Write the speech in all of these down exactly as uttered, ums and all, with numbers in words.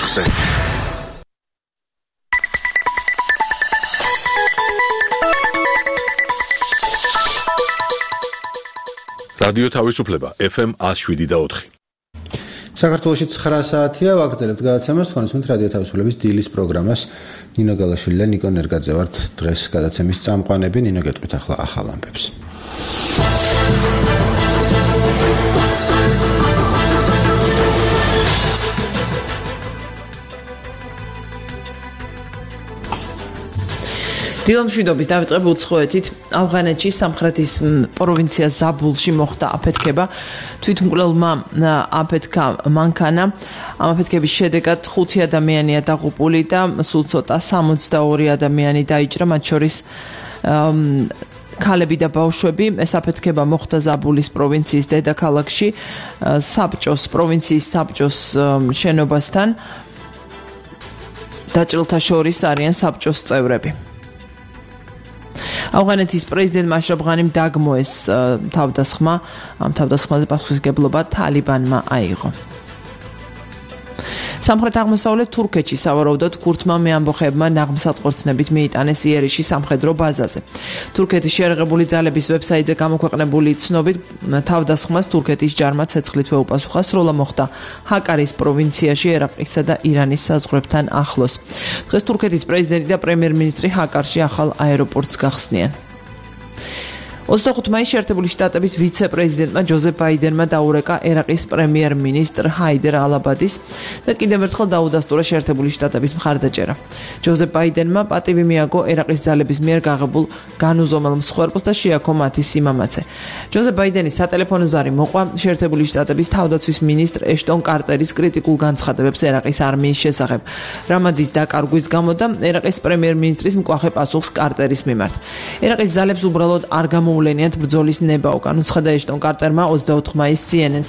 ოთხზე. რადიო თავისუფლება ეფ ემ one oh seven და four. საქართველოში ცხრა საათია ვაგრძელებთ გადაცემას თქვენს მით რადიო თავისუფლების დილის პროგრამას. ნინო გალაშვილი და ნიკო ნერგაძე ვართ დღეს გადაცემის წამყვანები. ნინო გეტყვით ახლა ახალ ამბებს. დილამშვიდობის დავიწყებ უცხოეთით. ავღანეთში სამხრეთის პროვინცია ზაბულში მოხდა აფეთქება. თვითმკვლელმა აფეთქა მანქანა. ამ აფეთქების შედეგად ხუთი ადამიანია დაღუპული და სულ ცოტა სამოცდაორი ადამიანი დაიჭრა, მათ შორის ქალები და ბავშვები. ეს აფეთქება მოხდა ზაბულის პროვინციის დედაქალაქში, საბჭოს პროვინციის საბჭოს შენობასთან. დაჭრილთა შორის არიან საბჭოს წევრები. ავღანეთის პრეზიდენტმა აშრაფ ღანიმ დაგმოეს თავდასხმა. ამ თავდასხმაზე პასუხისმგებლობა თალიბანმა აიღო. სამხრეთ აღმოსავლეთ თურქეთში სავარაუდოდ ქურთმა მეამბოხეებმა ნაღმსატყორცნებით მიიტანეს იერიშის სამხედრო ბაზაზე. თურქეთის შეერაღებული ძალების ვებსაიტზე გამოქვეყნებული ცნობით თავდასხმას თურქეთის ჯარმა ცეცხლით შეუპასუხა, სროლა მოხდა ჰაკარის პროვინციაში, ერაყისა და ირანის საზღვრებთან ახლოს. დღეს თურქეთის პრეზიდენტი და პრემიერ-მინისტრი ჰაკარში ახალ აეროპორტს გახსნიან. ოცდახუთი მაისს შეერთებული შტატების ვიცე-პრეზიდენტმა ჯოზეფ ბაიდენმა დაურეკა ერაყის პრემიერ-მინისტრ ჰაიდერ ალაბადის და კიდევ ერთხელ დაუდასტურა შეერთებული შტატების მხარდაჭერა. ჯოზეფ ბაიდენმა პატივი მიაგო ერაყის ძალების მიერ გაღებულ განუზომელ მსხვერპლს და შეაქო მათი სიმამაცე. ჯოზეფ ბაიდენის სატელეფონო ზარი მოყვა შეერთებული შტატების თავდაცვის მინისტრ ეშტონ კარტერის კრიტიკულ განცხადებებს ერაყის არმიის შესახებ. რამადის დაკარგვის გამო და ერაყის პრემიერ-მინისტრის მკვახე პასუხს კარტერის მიმართ. ერაყის ძალებს უბრალოდ არ გამო ულენიათ ბრძოლის ნება უკან, უცხადა ეშტონ კარტერმა ოცდაოთხი მაისს სი ენ ენს.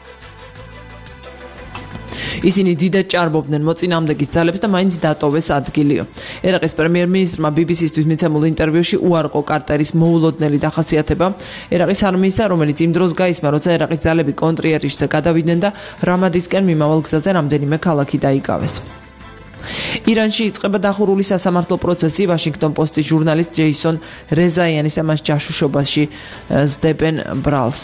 ისინი დიდად ჭარბობდნენ მოწინააღმდეგის ძალებს და მაინც დატოვეს ადგილიო. ერაყის პრემიერ-მინისტრმა ბი ბი სი-ისთვის მიცემულ ინტერვიუში უარყო კარტერის მოულოდნელი დახასიათება ერაყის არმიისა, რომელიც იმ დროს გაისმა, როცა ერაყის ძალები კონტრიერიშზე გადავიდნენ და რამადისკენ მიმავალ გზაზე რამდენიმე ქალაქი დაიკავეს. ირანში იწყება დახურული სასამართლო პროცესი. ვაშინგტონ პოსტის ჟურნალისტ ჯეისონ რეზაიანის ამას ჯაშუშობაში ზდებენ ბრალს.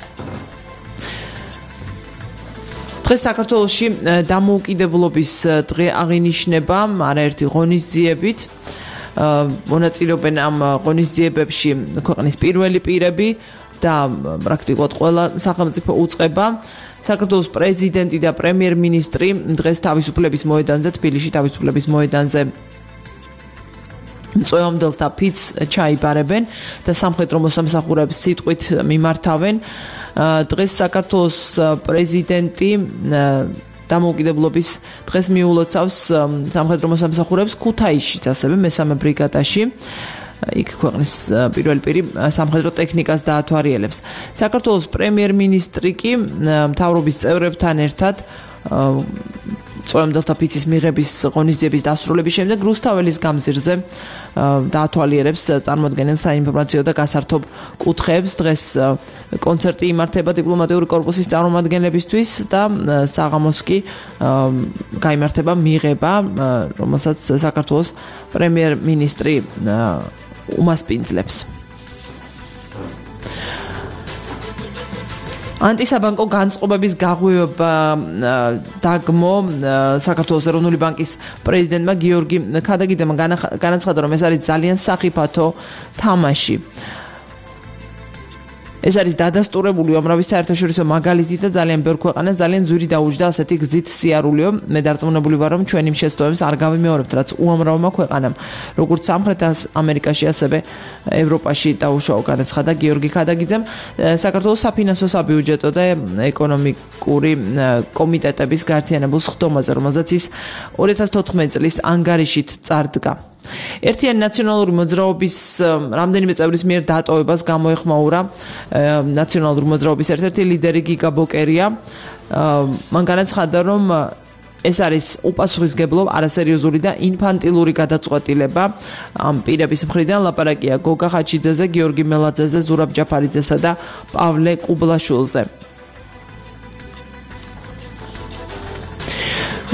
დღეს საქართველოში დამოუკიდებლობის დღე აღინიშნება არაერთი ღონისძიებით. მონაწილეობენ ამ ღონისძიებებში ქვეყნის პირველი პირები და პრაქტიკულად ყველა სახელმწიფო უწყება. საქართველოს პრეზიდენტი და პრემიერ-მინისტრი დღეს თავისუფლების მოედანზე, თბილისში თავისუფლების მოედანზე მწვევამდელთა ფიცს ჩაიბარებენ და სამხედრო მოსამსახურეებს სიტყვით მიმართავენ. დღეს საქართველოს პრეზიდენტი დამოუკიდებლობის დღეს მიულოცავს სამხედრო მოსამსახურეებს ქუთაისშიც, ასევე მესამე ბრიგადაში. იქ ქვეყნის პირველი პირი სამხედრო ტექნიკას დაათვალიერებს. საქართველოს პრემიერ-მინისტრი კი მთავრობის წევრებთან ერთად წვემდელთა ფიცის მიღების ღონისძიების დასრულების შემდეგ რუსთაველის გამზირზე დაათვალიერებს წარმოადგენენ საინფორმაციო და გასართობ კუთხეებს. დღეს კონცერტი იმართება დიპლომატიური კორპუსის წარმომადგენლებისთვის და საღამოს კი გაიმართება მიღება, რომელსაც საქართველოს პრემიერ-მინისტრი უმასპინძლებს. ანტისაბანკო განწყობების გაღვივება დაგმო საქართველოს ეროვნული ბანკის პრეზიდენტმა გიორგი ქადაგიძემ განაცხადა, რომ ეს არის ძალიან სახიფათო თამაში. ეს არის დადასტურებული უამრავი საერთაშორისო მაგალითი და ძალიან ბევრ ქვეყანას ძალიან ძვირი დაუჯდა ასეთი გზით სიარულიო. მე დარწმუნებული ვარ, რომ ჩვენ იმ შეცდომებს არ გავიმეორებთ, რაც უამრავმა ქვეყანამ, როგორც სამხრეთ ამერიკაში, ასევე ევროპაში დაუშვა, განაცხადა გიორგი ქადაგიძემ. საქართველოს საფინანსო, საბიუჯეტო და ეკონომიკური კომიტეტების გაერთიანებულ სხდომაზე, რომელზეც ის ორი ათას თოთხმეტი წლის ანგარიშით წარდგა. ერთიანი ნაციონალური მოძრაობის რამდენიმე წევრის მიერ დატოვებას გამოეხმაურა ნაციონალური მოძრაობის ერთ-ერთი ლიდერი გიგა ბოკერია. მან განაცხადა, რომ ეს არის უპასუხისმგებლო, არასერიოზული და ინფანტილური გადაწყვეტილება. ამ პირების მხრიდან ლაპარაკია გოგა ხაჩიძეზე, გიორგი მელაძეზე, ზურაბ ჯაფარიძესა და პავლე კუბლაშვილზე.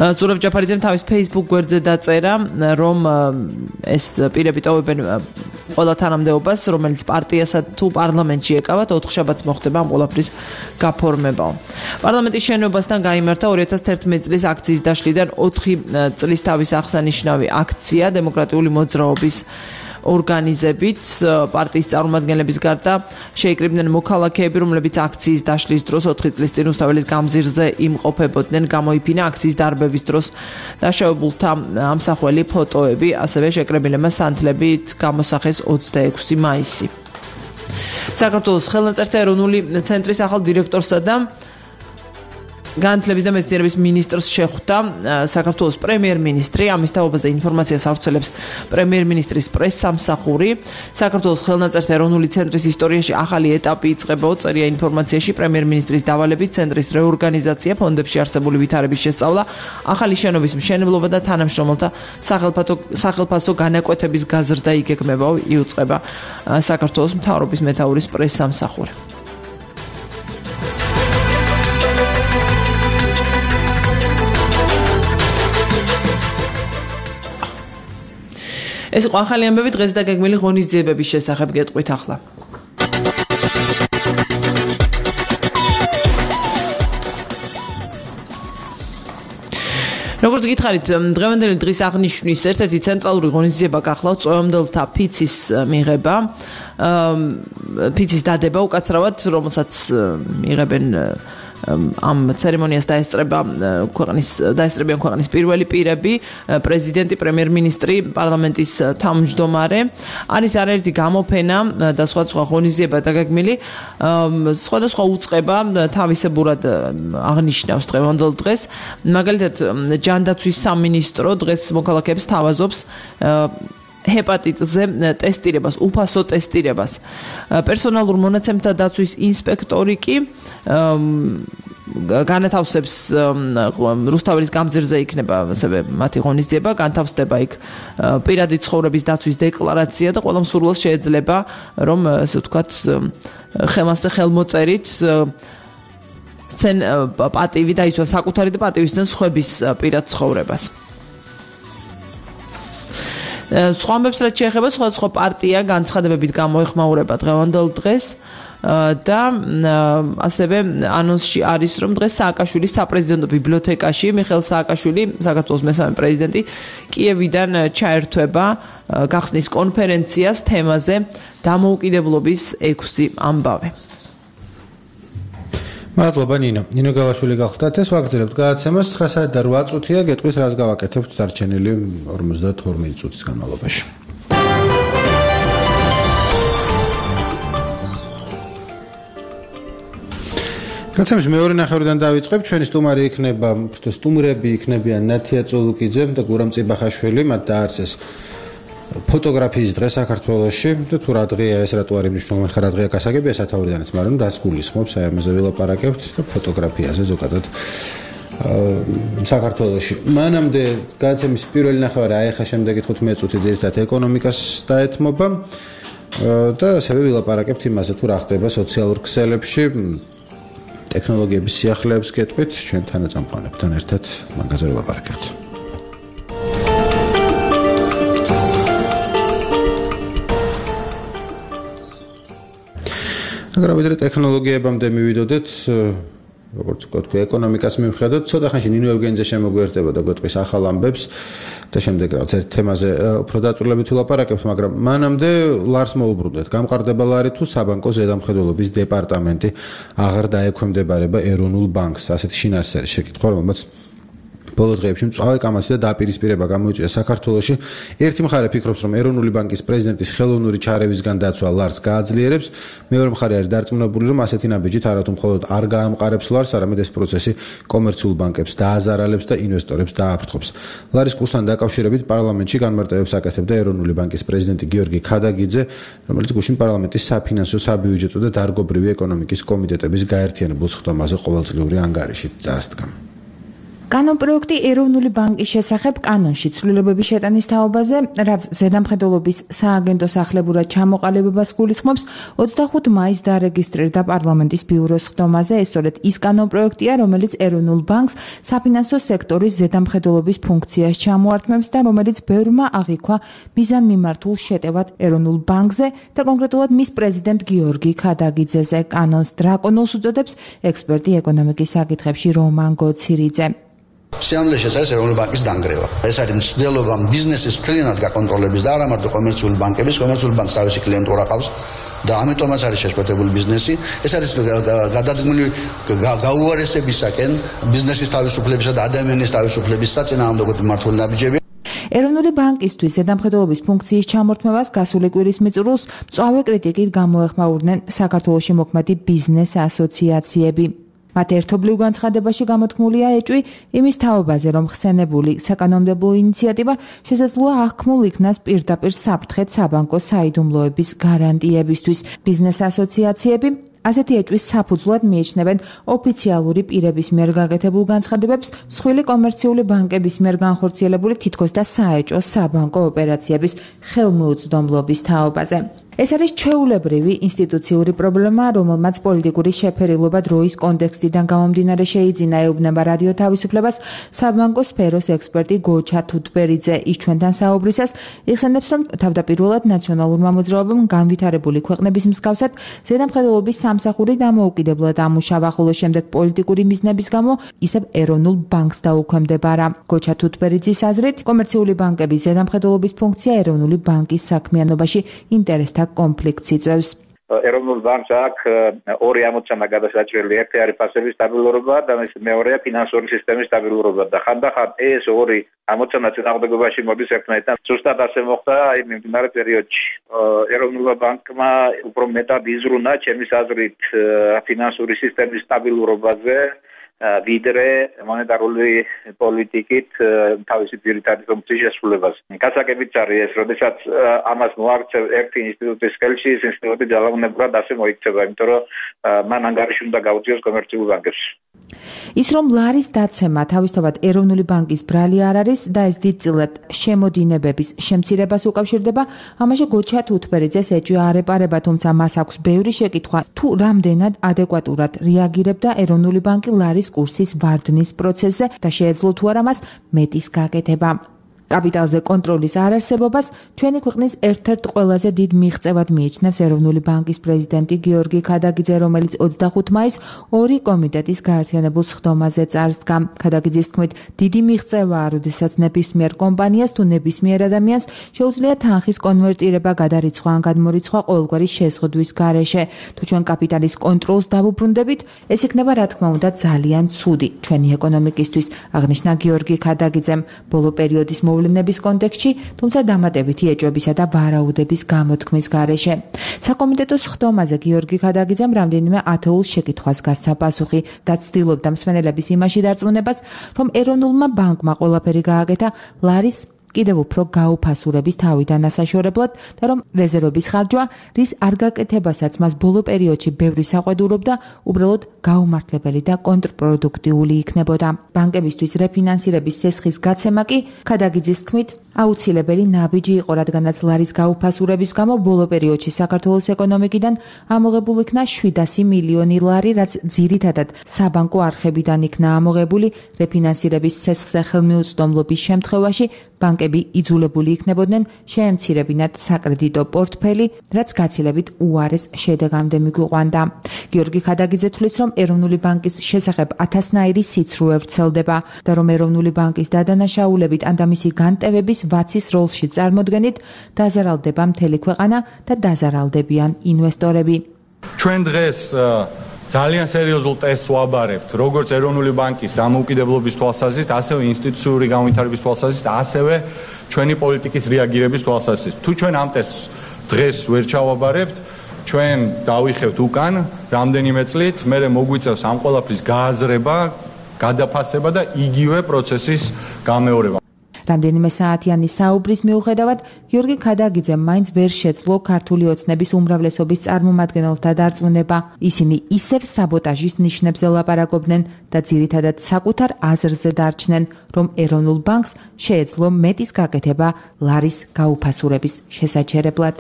ზურაბ ჯაფარიძემ თავის Facebook გვერდზე დაწერა, რომ ეს პირები ტოვებენ ყველა თანამდებობას, რომელიც პარტიასა თუ პარლამენტში ეკავათ, ოთხშაბათს მოხდება ამ ყველაფრის გაფორმებაო. პარლამენტის შენობასთან გაიმართა ორი ათას თერთმეტი წლის აქციის დაშლიდან ოთხი წლის თავის აღსანიშნავი აქცია დემოკრატიული მოძრაობის ორგანიზებით პარტიის წარმომადგენლების გარდა შეიკრიბნენ მოქალაქეები, რომლებიც აქციის დაშლის დროს ოთხი წლის წინ რუსთაველის გამზირზე იმყოფებოდნენ, გამოიფინა აქციის დარბების დროს დაშავებულთა ამსახველი ფოტოები, ასევე შეკრებილებმა სანთლებით გამოსახეს ოცდაექვსი მაისი. საქართველოს ხელნაწერთა ეროვნული ცენტრის ახალ დირექტორსა და განათლების და მეცნიერების მინისტრს შეხვდა საქართველოს პრემიერ-მინისტრი. ამის თაობაზე ინფორმაციას ავრცელებს პრემიერ-მინისტრის პრესსამსახური. საქართველოს ხელნაწერთა ეროვნული ცენტრის ისტორიაში ახალი ეტაპი იწყებაო, წერია ინფორმაციაში. პრემიერ-მინისტრის დავალებით ცენტრის რეორგანიზაცია, ფონდებში არსებული ვითარების შესწავლა, ახალი შენობის მშენებლობა და თანამშრომელთა სახელფასო განაკვეთების გაზრდა იგეგმებაო, იუწყება საქართველოს მთავრობის მეთაურის პრესსამსახური. ეს იყო ახალი ამბები დღეს და გეგმილი ღონისძიებების შესახებ გეტყვით ახლა. როგორც გითხარით, დღევანდელი დღის აღნიშვნის ერთ-ერთი ცენტრალური ღონისძიება გახლავთ წვევამდელთა ფიცის მიღება, ფიცის დადება უკაცრავად, რომელსაც იღებენ ამ ცერემონიას დაესწრება ქვეყნის დაესწრებიან ქვეყნის პირველი პირები, პრეზიდენტი, პრემიერ-მინისტრი, პარლამენტის თავმჯდომარე. არის არაერთი გამოფენა და სხვა სხვა ღონისძიება დაგეგმილი. სხვადასხვა უწყება თავისებურად აღნიშნავს დღევანდელ დღეს. მაგალითად, ჯანდაცვის სამინისტრო დღეს მოქალაქეებს თავაზობს ჰეპატიტზე ტესტირებას, უფასო ტესტირებას. პერსონალურ მონაცემთა დაცვის ინსპექტორი კი განათავსებს რუსთაველის გამზირზე იქნება ასევე მათი ღონისძიება, განთავსდება იქ პირადი ცხოვრების დაცვის დეკლარაცია და ყველა მსურველს შეეძლება, რომ ასე ვთქვათ, ხელმასზე ხელმოწერით სცენ პატივი დაიცვა საკუთარი და პატივისცენ სხვების პირად ცხოვრებას. სხვა ამბებს რაც შეეხება, სხვადასხვა პარტია განცხადებებით გამოეხმაურება დღევანდელ დღეს და ასევე ანონსში არის, რომ დღეს სააკაშვილის საპრეზიდენტო ბიბლიოთეკაში მიხეილ სააკაშვილი, საქართველოს მესამე პრეზიდენტი, კიევიდან ჩაერთვება გახსნის კონფერენციას თემაზე დამოუკიდებლობის ექვსი ამბავი. მადლობა ნინო. ნინო გალაშვილი გახლდათ, ეს ვაგრძელებთ გადაცემას ცხრა საათი და რვა წუთია, გეტყვით რას გავაკეთებთ დარჩენილი ორმოცდათორმეტი წუთის განმავლობაში. გადაცემის მეორე ნახევრიდან დავიწყებ. ჩვენი სტუმარი იქნება, სტუმრები იქნებიან ნათია წულუკიძე და გურამ წიბახაშვილი, მათ დაარსეს ფოტოგრაფიის დღე საქართველოში და თუ რა დღეა ეს, რატო არის მნიშვნელოვანი, ხარ რა დღეა გასაგებია სათაურიდანაც, მაგრამ რაც გულისხმობს, აი ამაზე ვილაპარაკებთ და ფოტოგრაფიაზე ზოგადად საქართველოში. მანამდე გადაცემის პირველი ნახევარი, აი ახლა შემდეგი თხუთმეტი წუთი ძირითადად ეკონომიკას დაეთმობა და ასევე ვილაპარაკებთ იმაზე, თუ რა ხდება სოციალურ ქსელებში, ტექნოლოგიების სიახლეებს გეტყვით, ჩვენ თანაწამყვანებთან ერთად მაგაზე ვილაპარაკებთ. მაგრამ ვიდრე ტექნოლოგიებამდე მივიდოდეთ, როგორც ვთქვი, ეკონომიკას მივხედოთ, ცოტა ხანში ნინო ევგენიძე შემოგვიერთება და გვეტყვის ახალ ამბებს და შემდეგ რაღაც ერთ თემაზე უფრო დაწვრილებით ვილაპარაკებთ, მაგრამ მანამდე ლარს მოუბრუნდეთ. გამყარდება ლარი თუ საბანკო ზედამხედველობის დეპარტამენტი აღარ დაექვემდებარება ეროვნულ ბანკს. ასეთი შინაარსი შეკითხვა, რომელმაც ბოლო დღეებში მწვავე კამათი და დაპირისპირება გამოიწვია საქართველოში. ერთი მხარე ფიქრობს, რომ ეროვნული ბანკის პრეზიდენტის ხელოვნური ჩარევისგან დაცვა ლარს გააძლიერებს, მეორე მხარე არის დარწმუნებული, რომ ასეთი ნაბიჯით არათუ მხოლოდ არ გაამყარებს ლარს, არამედ ეს პროცესი კომერციულ ბანკებს დააზარალებს და ინვესტორებს დააფრთხობს. ლარის კურსთან დაკავშირებით პარლამენტში განმარტებებს აკეთებდა ეროვნული ბანკის პრეზიდენტი გიორგი ქადაგიძე, რომელიც გუშინ პარლამენტის საფინანსო, საბიუჯეტო და დარგობრივი ეკონომიკის კომიტეტების გაერთიანებულ სხდომაზე ყოველწლიური ანგარიშით წარსდგა. კანონპროექტი ეროვნული ბანკის შესახებ კანონში ცვლილებების შეტანის თაობაზე, რაც ზედამხედველობის სააგენტო სახლებურად ჩამოყალიბებას გულისხმობს, ოცდახუთი მაისს დარეგისტრირდა პარლამენტის ბიუროს ხდომაზე. ეს სწორედ ის კანონპროექტია, რომელიც ეროვნულ ბანკს საფინანსო სექტორის ზედამხედველობის ფუნქციას ჩამოართმევს და რომელიც ბევრმა აღიქვა მიზანმიმართულ შეტევად ეროვნულ ბანკზე და კონკრეტულად მის პრეზიდენტ გიორგი ქადაგიძეზე. კანონს დრაკონულს უწოდებს ექსპერტი ეკონომიკის საკითხებში რომან გოცირიძე. Სიამლეში ეს არის ეროვნული ბანკის დანგრევა. ეს არის მცდელობა ბიზნესის მთლიანად გაკონტროლების და არა მარტო კომერციული ბანკების, კომერციული ბანკს თავისი კლიენტურა ყავს და ამიტომაც არის შეშფოთებული ბიზნესი. ეს არის გადადგმული გაუარესებისაკენ ბიზნესის თავისუფლებისა და ადამიანის თავისუფლების საწინააღმდეგო მმართველი ნაბიჯები. ეროვნული ბანკისთვის ზედამხედველობის ფუნქციის ჩამორთმევას გასული კვირის მიწურულს მწვავე კრიტიკით გამოეხმაურნენ საქართველოში მოქმედი ბიზნეს ასოციაციები. მათ ერთობლივ განცხადებაში გამოთქმულია ეჭვი იმის თაობაზე, რომ ხსენებული საკანონმდებლო ინიციატივა შესაძლოა აღქმულ იქნას პირდაპირ საფრთხედ საბანკო საიდუმლოების გარანტიებისთვის. ბიზნეს ასოციაციები ასეთი ეჭვის საფუძვლად მიიჩნევენ ოფიციალური პირების მიერ გაკეთებულ განცხადებებს მსხვილი კომერციული ბანკების მიერ განხორციელებული თითქოს და საეჭვო საბანკო ოპერაციების ხელმოუწვდომლობის თაობაზე. ეს არის ჩვეულებრივი ინსტიტუციური პრობლემა, რომელმაც პოლიტიკური შეფერილობა დროის კონტექსტიდან გამომდინარე შეიძინა, ეუბნება რადიო თავისუფლებას საბანკო სფეროს ექსპერტი გოჩა თუთბერიძე. ის ჩვენთან საუბრისას იხსენებს, რომ თავდაპირველად ნაციონალურმა მოძრაობამ განვითარებული ქვეყნების მსგავსად ზედამხედველობის სამსახური დამოუკიდებლად ამუშავა, ხოლო შემდეგ პოლიტიკური მიზნების გამო ისევ ეროვნულ ბანკს დაუქვემდებარა. გოჩა თუთბერიძის აზრით, კომერციული ბანკების ზედამხედველობის ფუნქცია ეროვნული ბანკის საქმიანობაში ინტერესთა კონფლიქტს იწვევს. ეროვნულ ბანკს აქვს ორი ამოცანა გადასაჭრელი. ერთი არის ფასების სტაბილურობა და მეორეა ფინანსური სისტემის სტაბილურობა და ხანდახან ეს ორი ამოცანა წინააღმდეგობაში მოდის ერთმანეთთან. ზუსტად ასე მოხდა იმ მიმდინარე პერიოდში. ეროვნულმა ბანკმა უფრო მეტად იზრუნა ჩემის აზრით ფინანსური სისტემის სტაბილურობაზე ვიდრე მონეტარული პოლიტიკით თავისი ძირითადი ფუნქციის შესრულებას. გასაგებიც არის ეს, როდესაც ამას მოაქცევ ერთი ინსტიტუტის ხელში, ეს ინსტიტუტი ძალაუნებურად ასე მოიქცევა, იმიტომ რომ მან ანგარიში უნდა გაუწიოს კომერციულ ბანკებს. ის რომ ლარის დაცემა თავისთავად ეროვნული ბანკის ბრალი არ არის და ეს დიდწილად შემოდინებების შემცირებას უკავშირდება, ამაში გოჩა თუთბერიძეს ეჭვი არ ეპარება, თუმცა მას აქვს ბევრი შეკითხვა, თუ რამდენად ადეკვატურად რეაგირებდა ეროვნული ბანკი ლარის კურსის ვარდნის პროცესზე და შეეძლო თუ არა მას მეტის გაკეთება. კაპიტალზე კონტროლის არარსებობას ჩვენი ქვეყნის ერთ-ერთ ყველაზე დიდ მიღწევად მიიჩნევს ეროვნული ბანკის პრეზიდენტი გიორგი ქადაგიძე, რომელიც ოცდახუთი მაისს ორი კომიტეტის გაერთიანებულ სხდომაზე წარსდგა. ქადაგიძის თქმით, დიდი მიღწევაა, როდესაც ნებისმიერ კომპანიას თუ ნებისმიერ ადამიანს შეუძლია თანხის კონვერტირება, გადარიცხვა ან გადმორიცხვა ყოველგვარი შეზღუდვის გარეშე. თუ ჩვენ კაპიტალის კონტროლს დავუბრუნდებით, ეს იქნება რა თქმა უნდა ძალიან ცუდი ჩვენი ეკონომიკისთვის, აღნიშნა გიორგი ქადაგიძემ. ბოლო პერიოდის მოვლენების კონტექსტში, თუმცა დამატებითი ეჭვებისა და ვარაუდების გამოთქმის გარეშე. საკომიტეტო სხდომაზე გიორგი ქადაგიძემ რამდენიმე ათეულ შეკითხვას გასცა პასუხი და ცდილობდა მსმენელების იმაში დარწმუნებას, რომ ეროვნულმა ბანკმა ყველაფერი გააკეთა ლარის კიდევ უფრო გაუფასურების თავიდან ასაშორებლად და რომ რეზერვების ხარჯვა, რის არ გაკეთებასაც მას ბოლო პერიოდში ბევრი საყვედურობდა, უბრალოდ გაუმართლებელი და კონტრპროდუქტიული იქნებოდა. ბანკებისთვის რეფინანსირების სესხის გაცემა კი ქადაგიძის თქმით აუცილებელი ნაბიჯი იყო, რადგანაც ლარის გაუფასურების გამო ბოლო პერიოდში საქართველოს ეკონომიკიდან ამოღებულ იქნა შვიდასი მილიონი ლარი, რაც ძირითადად საბანკო არხებიდან იქნა ამოღებული. რეფინანსირების სესხზე ხელმიუწვდომლობის შემთხვევაში ბანკები იძულებული იქნებოდნენ შეემცირებინათ საკრედიტო პორტფელი, რაც გაცილებით უარეს შედეგამდე მიგვიყვანდა. გიორგი ქადაგიძე თვლის, რომ ეროვნული ბანკის შესახებ ათასნაირი სიცრუე ვრცელდება და რომ ეროვნული ბანკის დადანაშაულებით ან და მისი განტევების ვაცის როლში წარმოდგენით დაზარალდება მთელი ქვეყანა და დაზარალდებიან ინვესტორები. ჩვენ დღეს ძალიან სერიოზულ ტესტს ვაბარებთ, როგორც ეროვნული ბანკის დამოუკიდებლობის თვალსაზრისით, ასევე ინსტიტუციური განვითარების თვალსაზრისით, ასევე ჩვენი პოლიტიკის რეაგირების თვალსაზრისით. თუ ჩვენ ამ ტესტს დღეს ვერ ჩავაბარებთ, ჩვენ დავიხევთ უკან რამდენიმე წლით, მერე მოგვიწევს ამ ყველაფრის გააზრება, გადაფასება და იგივე პროცესის გამეორება. რამდენიმე საათიანი საუბრის მიუხედავად, გიორგი ქადაგიძემ მაინც ვერ შეძლო ქართული ოცნების უმრავლესობის წარმომადგენელთა დარწმუნება. ისინი ისევ საბოტაჟის ნიშნებზე ლაპარაკობდნენ და ძირითადად საკუთარ აზრზე დარჩნენ, რომ ეროვნულ ბანკს შეეძლო მეტის გაკეთება ლარის გაუფასურების შესაჩერებლად.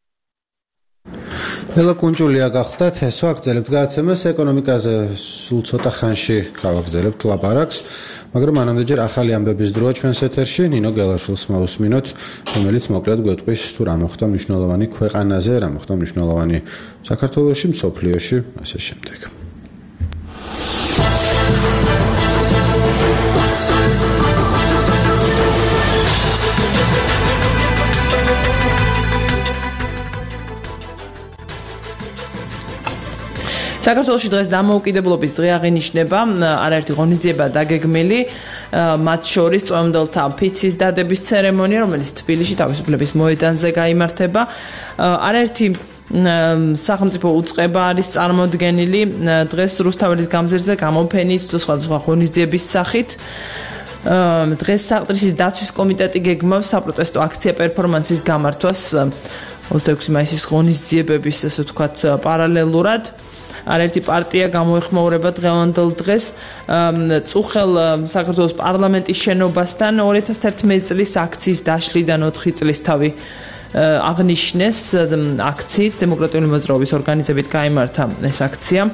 ნელა კუნჭულია გახლდათ, ეს ვაგრძელებთ გადაცემას ეკონომიკაზე სულ ცოტა ხანში გავაგრძელებთ ლაპარაკს, მაგრამ მანამდე ახალი ამბების დროა ჩვენს ეთერში. ნინო გელაშვილს მოვუსმინოთ, რომელიც მოკლედ გვეტყვის თუ რა მოხდა მნიშვნელოვანი ქვეყანაზე, რა მოხდა მნიშვნელოვანი საქართველოში, მსოფლიოში, ასე შემდეგ. საქართველოში დღეს დამოუკიდებლობის დღე აღინიშნება, არაერთი ღონისძიება დაგეგმილი, მათ შორის წვემდელთა ფიცის დადების ცერემონია, რომელიც თბილისში თავისუფლების მოედანზე გაიმართება. არაერთი სახელმწიფო უწყება არის წარმოდგენილი დღეს რუსთაველის გამზირზე გამოფენით თუ სხვადასხვა ღონისძიების სახით. დღეს საყდრისის დაცვის კომიტეტი გეგმავს საპროტესტო აქცია პერფორმანსის გამართვას ოცდაექვსი მაისის ღონისძიებების, ასე ვთქვათ, პარალელურად. არაერთი პარტია გამოეხმაურება დღევანდელ დღეს წუხელ საქართველოს პარლამენტის შენობასთან ორი ათას თერთმეტი წლის აქციის დაშლიდან ოთხი წლის თავი აღნიშნეს აქციით დემოკრატიული მოძრაობის ორგანიზებით გაიმართა ეს აქცია.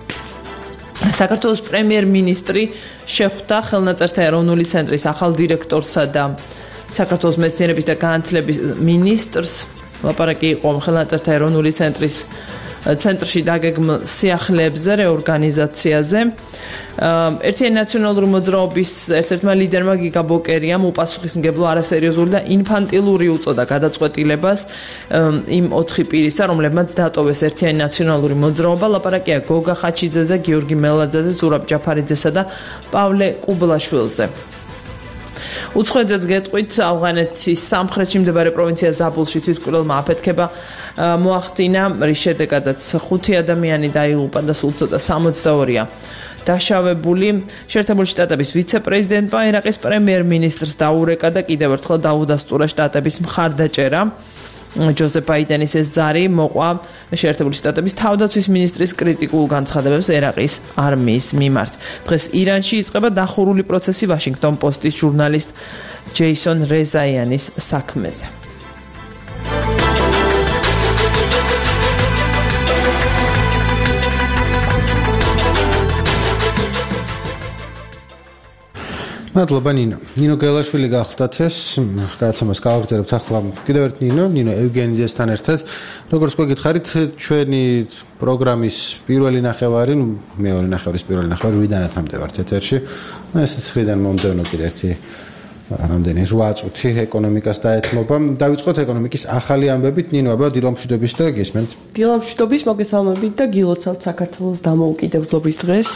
საქართველოს პრემიერ-მინისტრი შეხვდა ხელნაწერთა ეროვნული ცენტრის ახალ დირექტორსა და საქართველოს მეცნიერების და განათლების მინისტრს. ლაპარაკი იყო ხელნაწერთა ეროვნული ცენტრის ცენტრში დაგეგმილ სიახლეებზე, რეორგანიზაციაზე. ერთიანი ნაციონალური მოძრაობის ერთ-ერთმა ლიდერმა გიგა ბოკერიამ უპასუხისმგებლო არასერიოზული და ინფანტილური უწოდა გადაწყვეტილებას იმ ოთხი პირისა, რომლებმაც დატოვეს ერთიანი ნაციონალური მოძრაობა. ლაპარაკია გოგა ხაჩიძეზე, გიორგი მელაძეზე, ზურაბ ჯაფარიძესა და პავლე კუბლაშვილზე. უცხოეთზეც გეტყვით, ავღანეთის სამხრეთში მდებარე პროვინცია ზაბულში თვითმკვლელმა აფეთქება მოახდინა, რის შედეგადაც ხუთი ადამიანი დაიღუპა და სულ ცოტა სამოცდაორია დაშავებული. შეერთებული შტატების ვიცე-პრეზიდენტმა ერაყის პრემიერ-მინისტრს დაურეკა და კიდევ ერთხელ დაუდასტურა შტატების მხარდაჭერა. ჯოზეფ ბაიდენის ეს ზარი მოყვა შეერთებული შტატების თავდაცვის მინისტრის კრიტიკულ განცხადებებს ერაყის არმიის მიმართ. დღეს ირანში იწყება დახურული პროცესი ვაშინგტონ პოსტის ჟურნალისტ ჯეისონ რეზაიანის საქმეზე. მადლობა ნინო. ნინო გელაშვილი გახლდათ ეს გადაცემას გავაგრძელებთ ახლა კიდევ ერთ ნინო, ნინო ევგენიძესთან ერთად. როგორც გვეკითხარით, ჩვენი პროგრამის პირველი ნახევარი, მეორე ნახევრის პირველი ნახევარი შვიდანათამდე ვართ ეთერში. ეს ცხრიდან მომდევნო კიდე ერთი რამდენი რვა წუთი ეკონომიკას დაეთმობა. დავიწყოთ ეკონომიკის ახალი ამბებით. ნინო, აბა დილამშვიდობის და გესმენთ. დილამშვიდობის, მოგესალმებით და გილოცავთ საქართველოს დამოუკიდებლობის დღეს.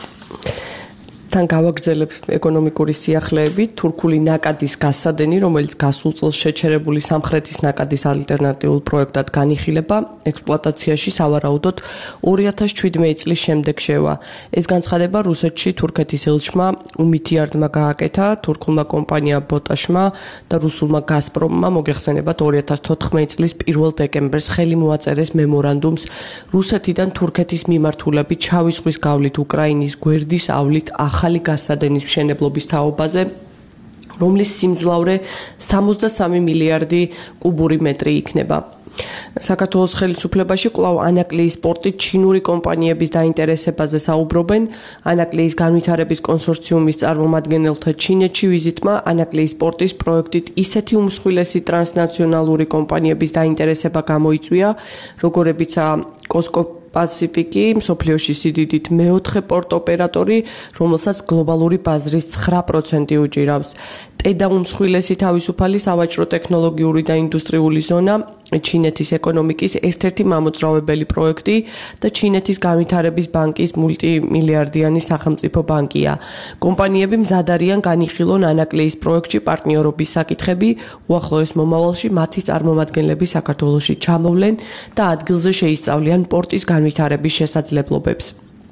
თან გავაგრძელებ ეკონომიკური სიახლეებით თურქული ნაკადის გასადენი, რომელიც გასულ წელს შეჩერებული სამხრეთის ნაკადის ალტერნატიულ პროექტად განიხილება, ექსპლუატაციაში სავარაუდოდ ორი ათას შვიდმეტი წლის შემდეგ შევა. ეს განცხადება რუსეთში თურქეთის ელჩმა უმითიარდმა გააკეთა, თურქულმა კომპანია ბოტაშმა და რუსულმა გაზპრომმა მოგეხსენებათ ორი ათას თოთხმეტი წლის პირველ დეკემბერს ხელი მოაწერეს მემორანდუმს რუსეთიდან თურქეთის მიმართულებით შავი ზღვის გავლით უკრაინის გვერდის ავლით ახალი გასადენის მშენებლობის თაობაზე, რომლის სიმძლავრე სამოცდასამი მილიარდი კუბური მეტრი იქნება. საქართველოს ხელისუფლებაში კვლავ ანაკლიის პორტით ჩინური კომპანიების დაინტერესებაზე საუბრობენ. ანაკლიის განვითარების კონსორციუმის წარმომადგენელთა ჩინეთში ვიზიტმა ანაკლიის პორტის პროექტით ისეთი უმსხვილესი ტრანსნაციონალური კომპანიების დაინტერესება გამოიწვია, როგორებიცაა კოსკო პასიფიკი, მსოფლიოში სიდიდით მეოთხე პორტ ოპერატორი, რომელსაც გლობალური ბაზრის ცხრა პროცენტი უჭირავს. ტედა უმსხვილესი თავისუფალი სავაჭრო ტექნოლოგიური და ინდუსტრიული ზონა, ჩინეთის ეკონომიკის ერთ-ერთი მამოძრავებელი პროექტი და ჩინეთის განვითარების ბანკის მულტიმილიარდიანი სახელმწიფო ბანკია. კომპანიები მზად არიან განიხილონ ანაკლიის პროექტში პარტნიორობის საკითხები, უახლოეს მომავალში მათი წარმომადგენლები საქართველოში ჩამოვლენ და ადგილზე შეისწავლიან პორტის განვითარების შესაძლებლობებს.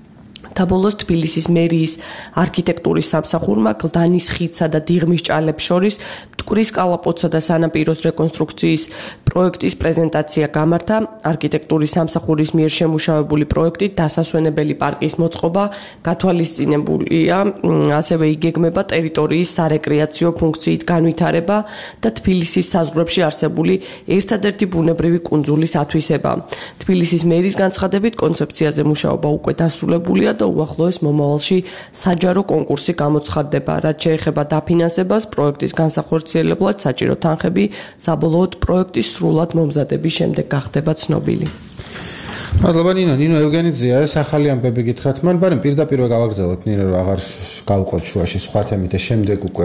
და ბოლოს თბილისის მერიის არქიტექტურის სამსახურმა გლდანის ხიდსა და დიღმის ჭალებს შორის მტკვრის კალაპოტსა და სანაპიროს რეკონსტრუქციის პროექტის პრეზენტაცია გამართა. არქიტექტურის სამსახურის მიერ შემუშავებული პროექტით დასასვენებელი პარკის მოწყობა გათვალისწინებულია, ასევე იგეგმება ტერიტორიის სარეკრეაციო ფუნქციით განვითარება და თბილისის საზღვრებში არსებული ერთადერთი ბუნებრივი კუნძულის ათვისება. თბილისის მერის განცხადებით კონცეფციაზე მუშაობა უკვე დასრულებულია და უახლოეს მომავალში საჯარო კონკურსი გამოცხადდება, რაც შეეხება დაფინანსებას პროექტის განსახორციელებლად საჭირო თანხები საბოლოოდ პროექტის სრულად მომზადების შემდეგ გახდება ცნობილი. მადლობა ნინო, ნინო ევგენიძეა, ეს ახალი ამბები გითხრათ მან, მაგრამ პირდაპირ გავაგრძელოთ ნინო, რომ აღარ გავყოთ შუაში სხვა თემით და შემდეგ უკვე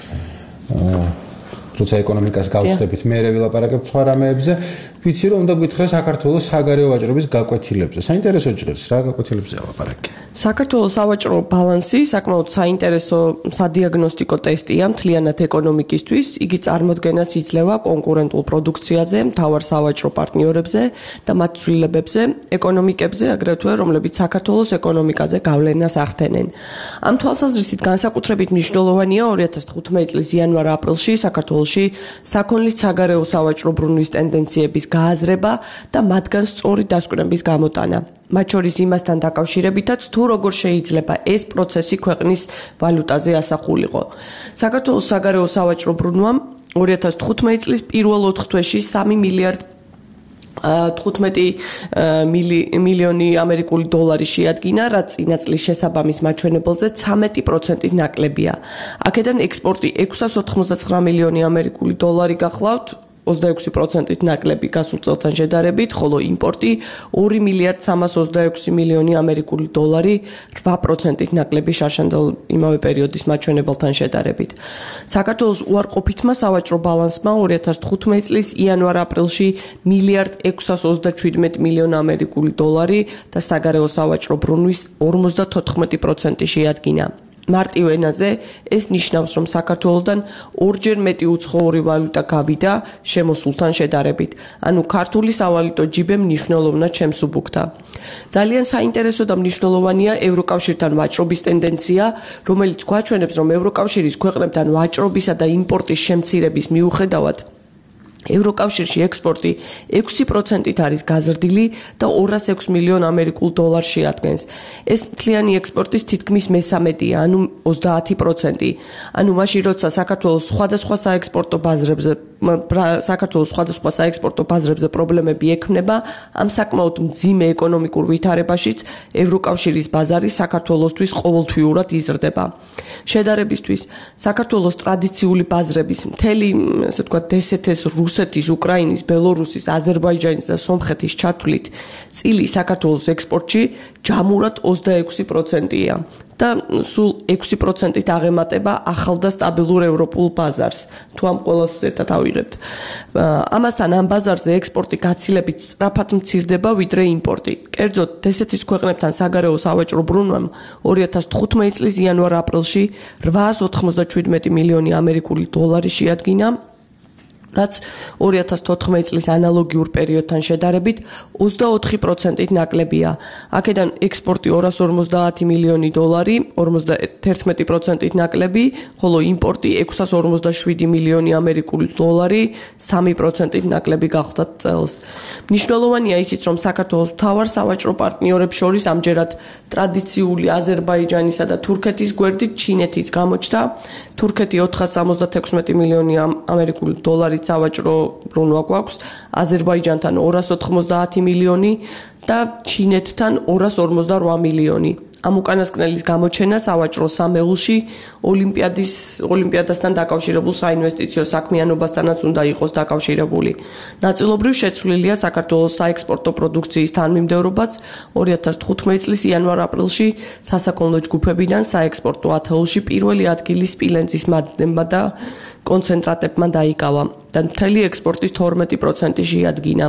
როცა ეკონომიკას გავხსნებით, მერე ვილაპარაკებთ სხვა რამეებზე. ვიცი რომ უნდა გითხრა საქართველოს საგარეო ვაჭრობის გაკვეთილებზე. საინტერესო ჭრებს რა გაკვეთილებზე ელაპარაკი? საქართველოს სავაჭრო ბალანსი საკმაოდ საინტერესო სადიაგნოსტიკო ტესტია მთლიანად ეკონომიკისთვის. იგი წარმოდგენას იძლევა კონკურენტულ პროდუქციაზე, მთავარ სავაჭრო პარტნიორებზე და მათ ცვლილებებზე, ეკონომიკებზე, აგრეთვე რომლებიც საქართველოს ეკონომიკაზე გავლენას ახდენენ. ამ თვალსაზრისით განსაკუთრებით მნიშვნელოვანია ორი ათას თხუთმეტი წლის იანვარ-აპრილში საქართველოში საქონლის საგარეო სავაჭრო ბრუნვის ტენდენციების გააზრება და მათგან სწორი დასკვნების გამოტანა. მათ შორის იმასთან დაკავშირებითაც თუ როგორ შეიძლება ეს პროცესი ქვეყნის ვალუტაზე ასახულიყო. საქართველოს საგარეო სავაჭრო ბრუნვამ ორი ათას თხუთმეტი წლის პირველ ოთხ თვეში სამი მილიარდ თხუთმეტი მილიონი ამერიკული დოლარი შეადგინა, რაც წინა წლის შესაბამის მაჩვენებელზე ცამეტი პროცენტით ნაკლებია. აქედან ექსპორტი ექვსას ოთხმოცდაცხრა მილიონი ამერიკული დოლარი გახლავთ, ოცდაექვსი პროცენტით ნაკლები გასულ წელთან შედარებით, ხოლო იმპორტი ორი მილიარდ სამას ოცდაექვსი მილიონი ამერიკული დოლარი, რვა პროცენტით ნაკლები შარშანდელ იმავე პერიოდის მაჩვენებელთან შედარებით. საქართველოს უარყოფითმა სავაჭრო ბალანსმა ორი ათას თხუთმეტი წლის იანვარ-აპრილში მილიარდ ექვსას ოცდაჩვიდმეტი მილიონი ამერიკული დოლარი და საგარეო სავაჭრო ბრუნვის ორმოცდათოთხმეტი პროცენტი შეადგინა. მარტივ ენაზე ეს ნიშნავს, რომ საქართველოსთან ორჯერ მეტი უცხოური ვალუტა გავიდა შემოსულთან შედარებით. ანუ ქართული სავალუტო ჯიბე მნიშვნელოვნად შემსუბუქდა. ძალიან საინტერესო და მნიშვნელოვანია ევროკავშირთან ვაჭრობის ტენდენცია, რომელიც გვაჩვენებს, რომ ევროკავშირის ქვეყნებთან ვაჭრობისა და იმპორტის შემცირების მიუხედავად ევროკავშირში ექსპორტი ექვსი პროცენტით არის გაზრდილი და ორას ექვს მილიონ ამერიკულ დოლარს შეადგენს. ეს მთლიანი ექსპორტის თითქმის მესამედია, ანუ ოცდაათი პროცენტი. ანუ მაშინ როცა საქართველოს სხვადასხვა საექსპორტო ბაზრებზე საქართველოს სხვადასხვა საექსპორტო ბაზრებზე პრობლემები ექმნება, ამ საკმაოდ მძიმე ეკონომიკურ ვითარებაშიც ევროკავშირის ბაზარი საქართველოსთვის ყოველთვიურად იზრდება. შედარებისთვის, საქართველოს ტრადიციული ბაზრების მთელი, ასე ვთქვათ, დსთ-ის, რუსეთის, უკრაინის, ბელორუსის, აზერბაიჯანის და სომხეთის ჩათვლით წილი საქართველოს ექსპორტში ჯამურად ოცდაექვსი პროცენტია და სულ ექვსი პროცენტით აღემატება ახალ და სტაბილურ ევროპულ ბაზარს. თუ ამ ყველას ერთად ავიღებთ. ამასთან ამ ბაზარზე ექსპორტი გაცილებით სწრაფად მცირდება ვიდრე იმპორტი. კერძოდ, დსთ-ის ქვეყნებთან საგარეო სავაჭრო ბრუნვამ ორი ათას თხუთმეტი წლის იანვარ-აპრილში რვაას ოთხმოცდაჩვიდმეტი მილიონი ამერიკული დოლარი შეადგინა, რაც ორი ათას თოთხმეტი წლის ანალოგიურ პერიოდთან შედარებით ოცდაოთხი პროცენტით ნაკლებია. აქედან ექსპორტი ორას ორმოცდაათი მილიონი დოლარი, ორმოცდაერთმეტი პროცენტით ნაკლები, ხოლო იმპორტი ექვსას ორმოცდაშვიდი მილიონი ამერიკული დოლარი, სამი პროცენტით ნაკლები გახდა წელს. მნიშვნელოვანია ისიც, რომ საქართველოს მთავარ სავაჭრო პარტნიორებს შორის ამჯერად ტრადიციული აზერბაიჯანისა და თურქეთის გვერდით ჩინეთიც გამოჩნდა. თურქეთი ოთხას სამოცდათექვსმეტი მილიონი ამერიკული დოლარი სავაჭრო ბრუნვა გვაქვს, აზერბაიჯანთან ორას ოთხმოცდაათი მილიონი და ჩინეთთან ორას ორმოცდარვა მილიონი. ამ უკანასკნელის გამოჩენა სავაჭრო სამეულში ოლიმპიადის ოლიმპიადასთან დაკავშირებულ საინვესტიციო საქმიანობასთანაც უნდა იყოს დაკავშირებული. ნაწილობრივ შეცვლილია საქართველოს საექსპორტო პროდუქციის თანმიმდევრობაც ორი ათას თხუთმეტი წლის იანვარ-აპრილში სასაქონლო ჯგუფებიდან საექსპორტო ათეულში პირველი ადგილი სპილენძის მადნებმა და კონცენტრატებმა დაიკავა და მთელი ექსპორტის თორმეტი პროცენტი შეადგინა.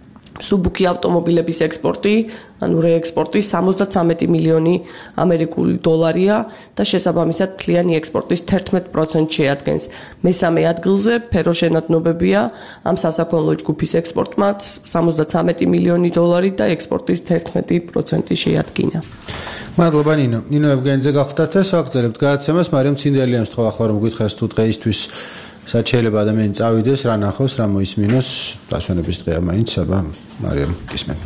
სუბუქი ავტომობილების ექსპორტი, ანუ რეექსპორტი სამოცდაცამეტი მილიონი ამერიკული დოლარია და შესაბამისად მთლიანი ექსპორტის თერთმეტი პროცენტი შეადგენს. მესამე ადგილზე ფეროშენადნობებია, ამ სასაქონლო ჯგუფის ექსპორტმაც სამოცდაცამეტი მილიონი დოლარი და ექსპორტის თერთმეტი პროცენტი შეადგინა. მადლობა ნინო. ნინო ევგენიძე გახლდათ ეს ვაგრძელებთ გადაცემას, მაგრამ ცინდელიანს თქვა ახლა რომ გითხეს თუ დღეისთვის სად შეიძლება ადამიანი წავიდეს, რა ნახოს, რა მოისმინოს, დასვენების დღეა მაინც, აბა მარიამ გისმენ.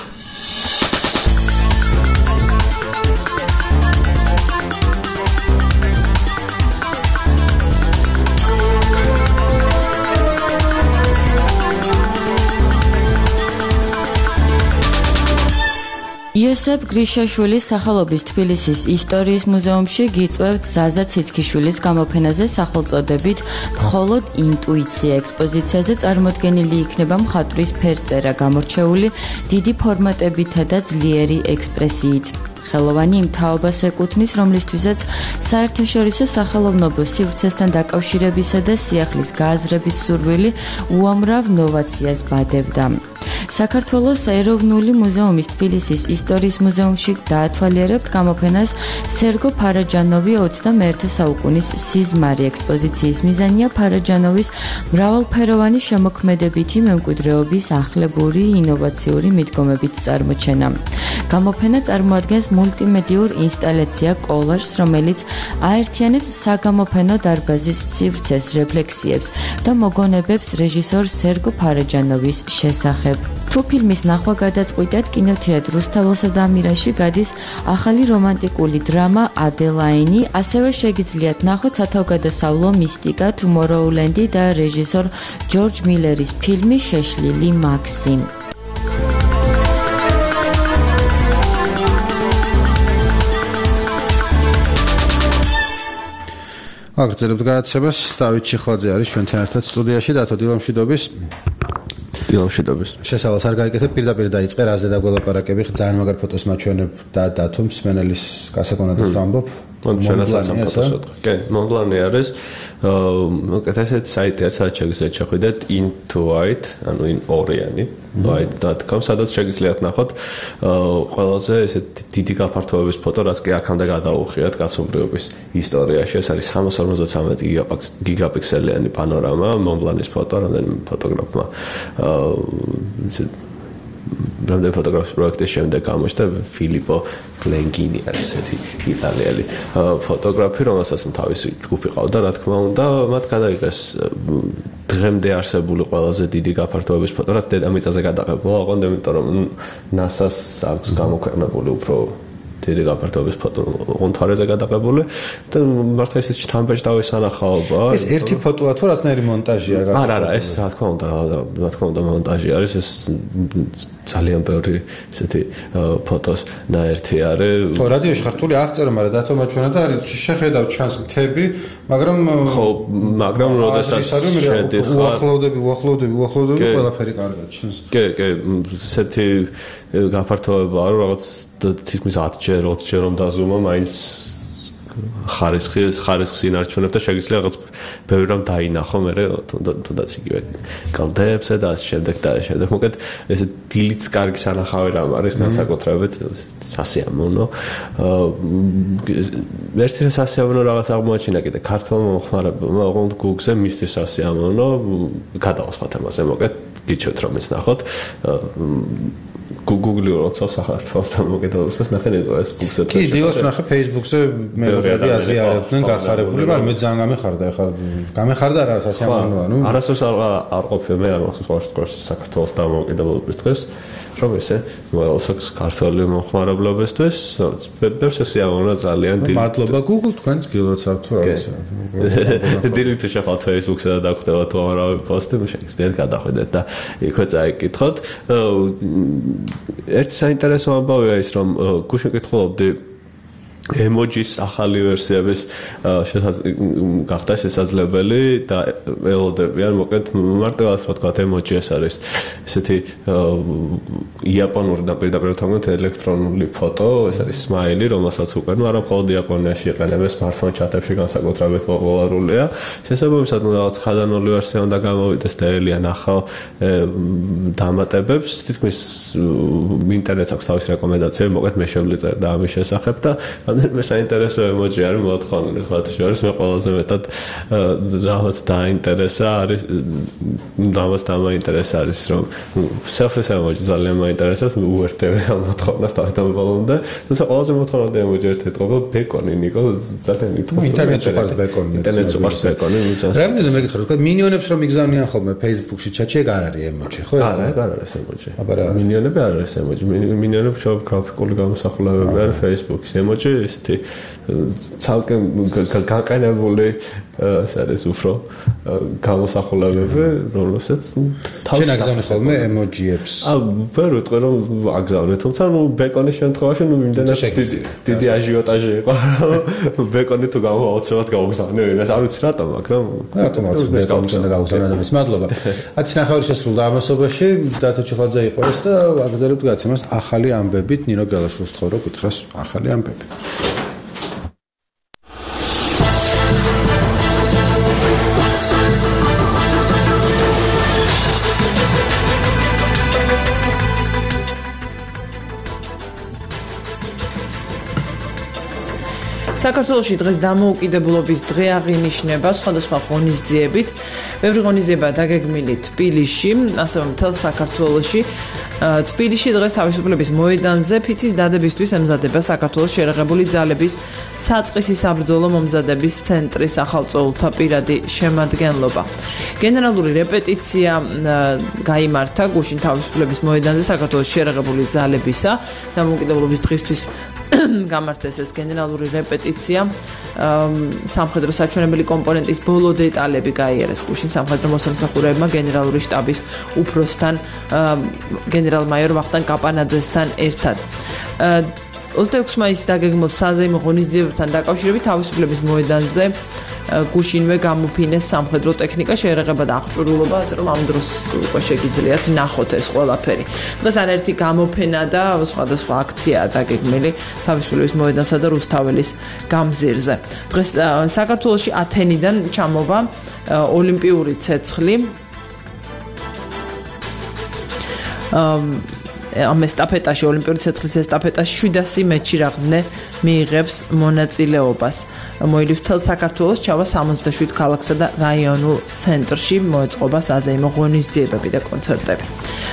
იოსებ გრიშაშვილის სახელობის თბილისის ისტორიის მუზეუმში გიწვევთ ზაზა ციცქიშვილის გამოფენაზე სახელწოდებით მხოლოდ ინტუიცია ექსპოზიციაზე წარმოდგენილი იქნება მხატვრის ფერწერა გამორჩეული დიდი ფორმატებითა და ძლიერი ექსპრესიით. ხელოვანი იმ თაობას ეკუთვნის, რომლისთვისაც საერთაშორისო სახელოვნებო სივრცესთან დაკავშირებისა და სიახლის გააზრების სურვილი უამრავ ნოვაციას ბადებდა. საქართველოს ეროვნული მუზეუმის თბილისის ისტორიის მუზეუმში დაათვალიერებთ გამოფენას სერგო ფარაჯანოვი ოცდამეერთე საუკუნის სიზმარი ექსპოზიციის მიზანია ფარაჯანოვის მრავალფეროვანი შემოქმედებითი მემკვიდრეობის ახლებური ინოვაციური მიდგომებით წარმოჩენა. გამოფენა წარმოადგენს მულტიმედიურ ინსტალაცია კოლაჟს, რომელიც აერთიანებს საგამოფენო დარბაზის სივრცეს რეფლექსიებს და მოგონებებს რეჟისორ სერგო ფარაჯანოვის შესახებ. თუ ფილმის ნახვა გადაწყვიტეთ, კინოთეატრ რუსთაველსა და ამირაში გადის ახალი რომანტიკული დრამა ადელაინი, ასევე შეგიძლიათ ნახოთ სათავგადასავლო მისტიკა თუმოროულენდი და რეჟისორ ჯორჯ მილერის ფილმი შეშლილი მაქსიმ. აგრძელებთ გადაცემას, დავით ჩიხლაძე არის ჩვენთან ერთად სტუდიაში, დათო დილამშვიდობის. დილამშვიდობის. შესავალს არ გაიგეთ, პირდაპირ დაიწყე რაზე დაგველაპარაკები, ძალიან მაგარ ფოტოს მაჩვენებ და დათომ მსმენელის გასაკონადებს ვამბობ. ჩვენასაც ამ ფოტოს ვეთქე. კი, მონბლანი არის. მოკეთ ესეთ საიტი არის, სადაც შეგიძლიათ შეხვიდეთ into white, ანუ in orient white dot com, სადაც შეგიძლიათ ნახოთ ყველაზე ესეთ დიდი გაფართოების ფოტო, რაც კი აქამდე გადაუხიათ კაცობრიობის ისტორიაში. ეს არის სამას ორმოცდათვრამეტი გიგაპიქსელიანი პანორამა, მონბლანის ფოტო, რამდენიმე ფოტოგრაფმა რამდენი ფოტოგრაფის პროექტის შემდეგ გამოჩნდა ფილიპო გლენგინი არის ესეთი იტალიელი ფოტოგრაფი, რომელსაც თავისი ჯგუფი ყავდა, რა თქმა უნდა, მათ გადაიღეს დღემდე არსებული ყველაზე დიდი გაფართოების ფოტო, რაც დედამიწაზე გადაღებულა, ოღონდ იმიტომ რომ ნასას აქვს გამოქვეყნებული უფრო დიდი გაფართოების ფოტო ონთარეზე გადაღებული და მართლა ეს ჩთამბეჭ დავისანახაობა. ეს ერთი ფოტოა თუ რაცნაირი მონტაჟია? არა, არა, ეს რა თქმა უნდა, რა თქმა უნდა მონტაჟი არის, ეს ძალიან ბევრი ესეთი ფოტოს ნაერთი არის. ხო, რადიოში ხარ თული აღწერო, მაგრამ დათო მაჩვენა და არის შეხედავ ჩანს მთები, მაგრამ ხო, მაგრამ როდესაც შედიხარ უახლოვდები, უახლოვდები, უახლოვდები, ყველაფერი კარგად ჩანს. კი, კი, ესეთი გაფართოებაა, რომ რაღაც თითქმის ათჯერ, ოცჯერ რომ დაზომა, მაინც ხარისხი, ხარისხს ინარჩუნებ და შეგიძლია რაღაც ბევრი რამ დაინახო, მე თუნდაც იგივე კალდებზე და ასე შემდეგ და ასე შემდეგ. მოკეთ ესე დილით კარგი სანახავი რამ არის, განსაკუთრებით სასიამოვნო. ერთი სასიამოვნო რაღაც აღმოაჩინა კიდე ქართულმა მომხმარებელმა, ოღონდ Google-ზე მისთვის სასიამოვნო, გადავასხოთ ამაზე, მოკეთ გიჩვენთ რომ ის ნახოთ. Google-ი როცა საქართველოს და მოკეთებულს ნახენებო ეს Google-ზე. კი, დილას ნახე Facebook-ზე მეუბნები აზიარებდნენ გახარებული, მაგრამ მე ძალიან გამეხარდა, ეხლა გამეხარდა რა სასიამოვნოა, ნუ. არასდროს არ ყოფილა მე არ ვახსოვს საქართველოს და მოკეთებულს დღეს. რომ ესე მოელსოქს ქართული მომხმარებლობისთვის ბევრს ესიამოვნა ძალიან დიდი. მადლობა Google თქვენს გილოცავთ თუ რა ვიცი. დილით შეხავთ Facebook-ზე და დაგვხდება თუ ამრავი პოსტი, შეგიძლიათ გადახვიდეთ და იქვე წაიკითხოთ. ერთი საინტერესო ამბავია ის, რომ გუშინ კითხულობდი ემოჯის ახალი ვერსიების გახდა შესაძლებელი და ელოდებიან, მოკეთ მარტივად რა თქვა ემოჯი ეს არის ესეთი იაპონური და პირდაპირ თამგოთ ელექტრონული ფოტო, ეს არის სმაილი, რომელსაც უკვე ნუ არა მხოლოდ იაპონიაში იყენებენ smartphone chat-ებში განსაკუთრებით პოპულარულია. შესაბამისად, რაღაც ხადანული ვერსია უნდა გამოვიდეს და ელიან ახალ დამატებებს, თითქმის ინტერნეტს აქვს თავისი რეკომენდაციები, მოკეთ მე შევლიწერ და ამის შესახებ და რამდენიმე საინტერესო ემოჯი არის მოთხოვნილი სხვათა შორის მე ყველაზე მეტად რაღაც დაინტერესა არის რაღაც დამაინტერესა არის რომ selfies ემოჯი ძალიან მაინტერესებს უერთდები ამ მოთხოვნას თავიდან ბოლომდე თუმცა ყველაზე მოთხოვნადი ემოჯი ერთ-ერთი ყოფილა ბეკონი ნიკო ძალიან ითხოვს ინტერნეტში ხარ ბეკონი ინტერნეტში ხარ ბეკონი რამდენი მეკითხა რომ მინიონებს რომ იგზავნიან ხოლმე Facebook-ში ჩატში ეგ არ არის ემოჯი ხო არა ეგ არ არის ემოჯი მინიონები არ არის ემოჯი მინიონები შევ გრაფიკული გამოსახულებები არის Facebook-ის ემოჯი ისეთი ცალკე გაყენებული ეს არის უფრო გამოსახულებები რომელსაც შენ აგზავნე ხოლმე ემოჯიებს აა ვერ ვიტყვი რომ აგზავნე თუმცა ნუ ბეკონის შემთხვევაში ნუ იმდენად დიდი აჟიოტაჟი იყო ბეკონი თუ გამოვაოცებად გავგზავნე იმას არ ვიცი რატომ მაგრამ რატომ არ ვიცი ბეკონი გავგზავნე მადლობა ათი ნახევარი შესრულდა ამასობაში დათო ჩხაძე იყო ეს და აგზავნებთ გაცემას ახალი ამბებით ნინო გელაშვილის თხოვრო კითხვას ახალი ამბები საქართველოში დღეს დამოუკიდებლობის დღე აღინიშნება სხვადასხვა ღონისძიებით. ბევრი ღონისძიება დაგეგმილი თბილისში, ასევე მთელ საქართველოში. თბილისში დღეს თავისუფლების მოედანზე ფიცის დადებისთვის ემზადება საქართველოს შერეღებული ძალების საწყისი საბრძოლო მომზადების ცენტრის ახალწოულთა პირადი შემადგენლობა. გენერალური რეპეტიცია გაიმართა გუშინ თავისუფლების მოედანზე საქართველოს შერეღებული ძალებისა დამოუკიდებლობის დღისთვის გამართეს ეს გენერალური რეპეტიცია სამხედრო საჩვენებელი კომპონენტის ბოლო დეტალები გაიარეს გუშინ სამხედრო მოსამსახურეებმა გენერალური შტაბის უფროსთან გენერალ-მაიორ ვახტანგ კაპანაძესთან ერთად ოცდაექვსი მაისის დაგეგმილ საზეიმო ღონისძიებებთან დაკავშირებით თავისუფლების მოედანზე გუშინვე გამოფინეს სამხედრო ტექნიკა შეერაღება და აღჭურვილობა ასე რომ ამ დროს უკვე შეგიძლიათ ნახოთ ეს ყველაფერი დღეს არაერთი გამოფენა და სხვადასხვა აქციაა დაგეგმილი თავისუფლების მოედანსა და რუსთაველის გამზირზე დღეს საქართველოში ათენიდან ჩამოვა ოლიმპიური ცეცხლი ამ ესტაფეტაში ოლიმპიური ცეცხლის ესტაფეტაში შვიდასი მეჩირაღნე მიიღებს მონაწილეობას. მოილის მთელ საქართველოს ჩავა სამოცდაშვიდ ქალაქსა და რაიონულ ცენტრში მოეწყობა საზეიმო ღონისძიებები და კონცერტები.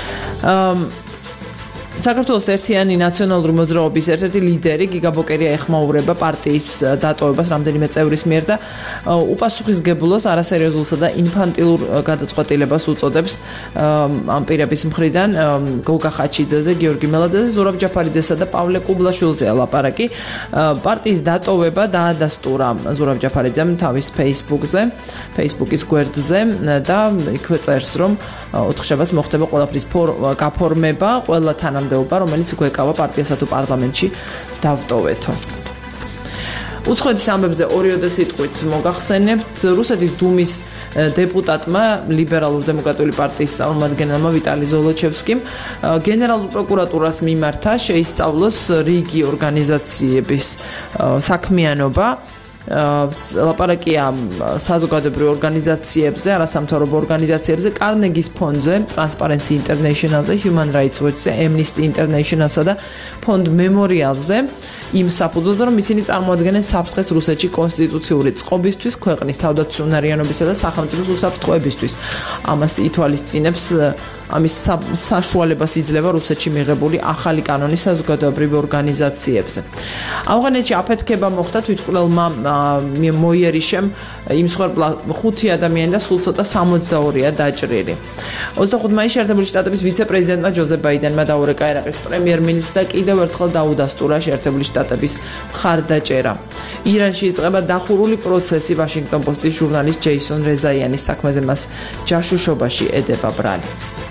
საქართველოს ერთიანი ნაციონალური მოძრაობის ერთ-ერთი ლიდერი გიგა ბოკერია ეხმაურება პარტიის დატოვებას რამდენიმე წევრის მიერ და უპასუხისმგებლოს არასერიოზულსა და ინფანტილურ გადაწყვეტილებას უწოდებს ამ პირების მხრიდან გოგა ხაჩიძეზე, გიორგი მელაძეზე, ზურაბ ჯაფარიძესა და პავლე კუბლაშვილზეა ლაპარაკი. პარტიის დატოვება დაადასტურა ზურაბ ჯაფარიძემ თავის Facebook-ზე, Facebook-ის გვერდზე და იქვე წერს, რომ ოთხშაბათს მოხდება ყველაფრის გაფორმება, ყველა თანამდებობა, რომელიც გვეკავა პარტიასა თუ პარლამენტში დავტოვეთო. უცხოეთის ამბებზე ორიოდე სიტყვით მოგახსენებთ, რუსეთის დუმის დეპუტატმა ლიბერალურ დემოკრატიული პარტიის წარმომადგენელმა ვიტალი ზოლოჩევსკიმ გენერალურ პროკურატურას მიმართა შეისწავლოს რიგი ორგანიზაციების საქმიანობა ლაპარაკია საზოგადოებრივ ორგანიზაციებზე, არასამთავრობო ორგანიზაციებზე, კარნეგის ფონდზე, Transparency International-ზე, Human Rights Watch-ზე, Amnesty International-სა და ფონდ Memorial-ზე. იმ საფუძველზე, რომ ისინი წარმოადგენენ საფრთხეს რუსეთში კონსტიტუციური წყობისთვის, ქვეყნის თავდაცუნარიანობისა და სახელმწიფოს უსაფრთხოებისთვის. ამას ითვალისწინებს ამის საშუალებას იძლევა რუსეთში მიღებული ახალი კანონი საზოგადოებრივ ორგანიზაციებზე. ავღანეთში აფეთქება მოხდა თვითმკვლელმა მოიერიშემ იმ მსხვერპლ ხუთი ადამიანი და სულ ცოტა სამოცდაორია დაჭრილი. ოცდახუთი მაისში შეერთებული შტატების ვიცე-პრეზიდენტმა ჯოზეფ ბაიდენმა დაურეკა ერაყის პრემიერ-მინისტრს და კიდევ ერთხელ დაუდასტურა შეერთებული შტატების მხარდაჭერა. ირანში იწყება დახურული პროცესი ვაშინგტონ პოსტის ჟურნალისტ ჯეისონ რეზაიანის საქმეზე მას ჯაშუშობაში ედება ბრალი.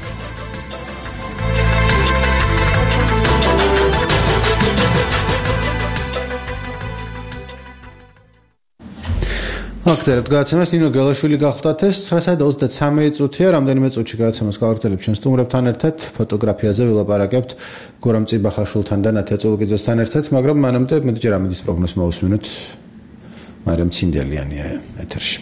აგრძელებთ გადაცემას ნინო გელაშვილი გახლდათ ეს ცხრა და ოცდაცამეტი წუთია რამდენიმე წუთში გადაცემას გავაგრძელებთ ჩვენ სტუმრებთან ერთად ფოტოგრაფიაზე ვილაპარაკებთ გორამ წიბახაშვილთან და ნათია წოლკიძესთან ერთად მაგრამ მანამდე მეტჯერ ამედის პროგნოზს მოусმინოთ მარიამ ცინდელიანია ეთერში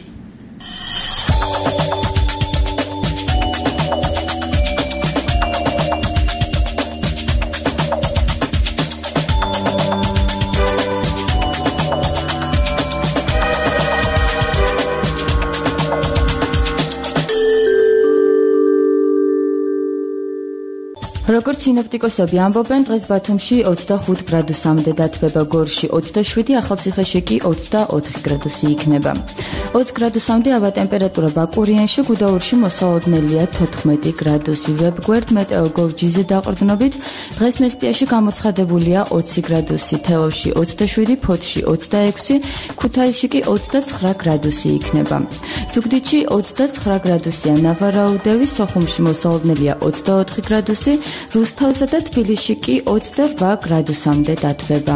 როგორც სინოპტიკოსები ამბობენ, დღეს ბათუმში ოცდახუთ გრადუსამდე დათბება, გორში ოცდაშვიდი, ახალციხეში კი ოცდაოთხი გრადუსი იქნება. ოცი გრადუსამდე ავა ტემპერატურა ბაკურიანში, გუდაურში მოსალოდნელია თოთხმეტი გრადუსი. ვებგვერდ მეტეოგოლჯიზე დაყრდნობით, დღეს მესტიაში გამოცხადებულია ოცი გრადუსი, თელავში ოცდაშვიდი, ფოთში ოცდაექვსი, ქუთაისში კი ოცდაცხრა გრადუსი იქნება. ზუგდიდში ოცდაცხრა გრადუსია, ნავარაუდევის, სოხუმში მოსალოდნელია ოცდაოთხი გრადუსი, რუსთავსა და თბილისში კი ოცდარვა გრადუსამდე დათბება.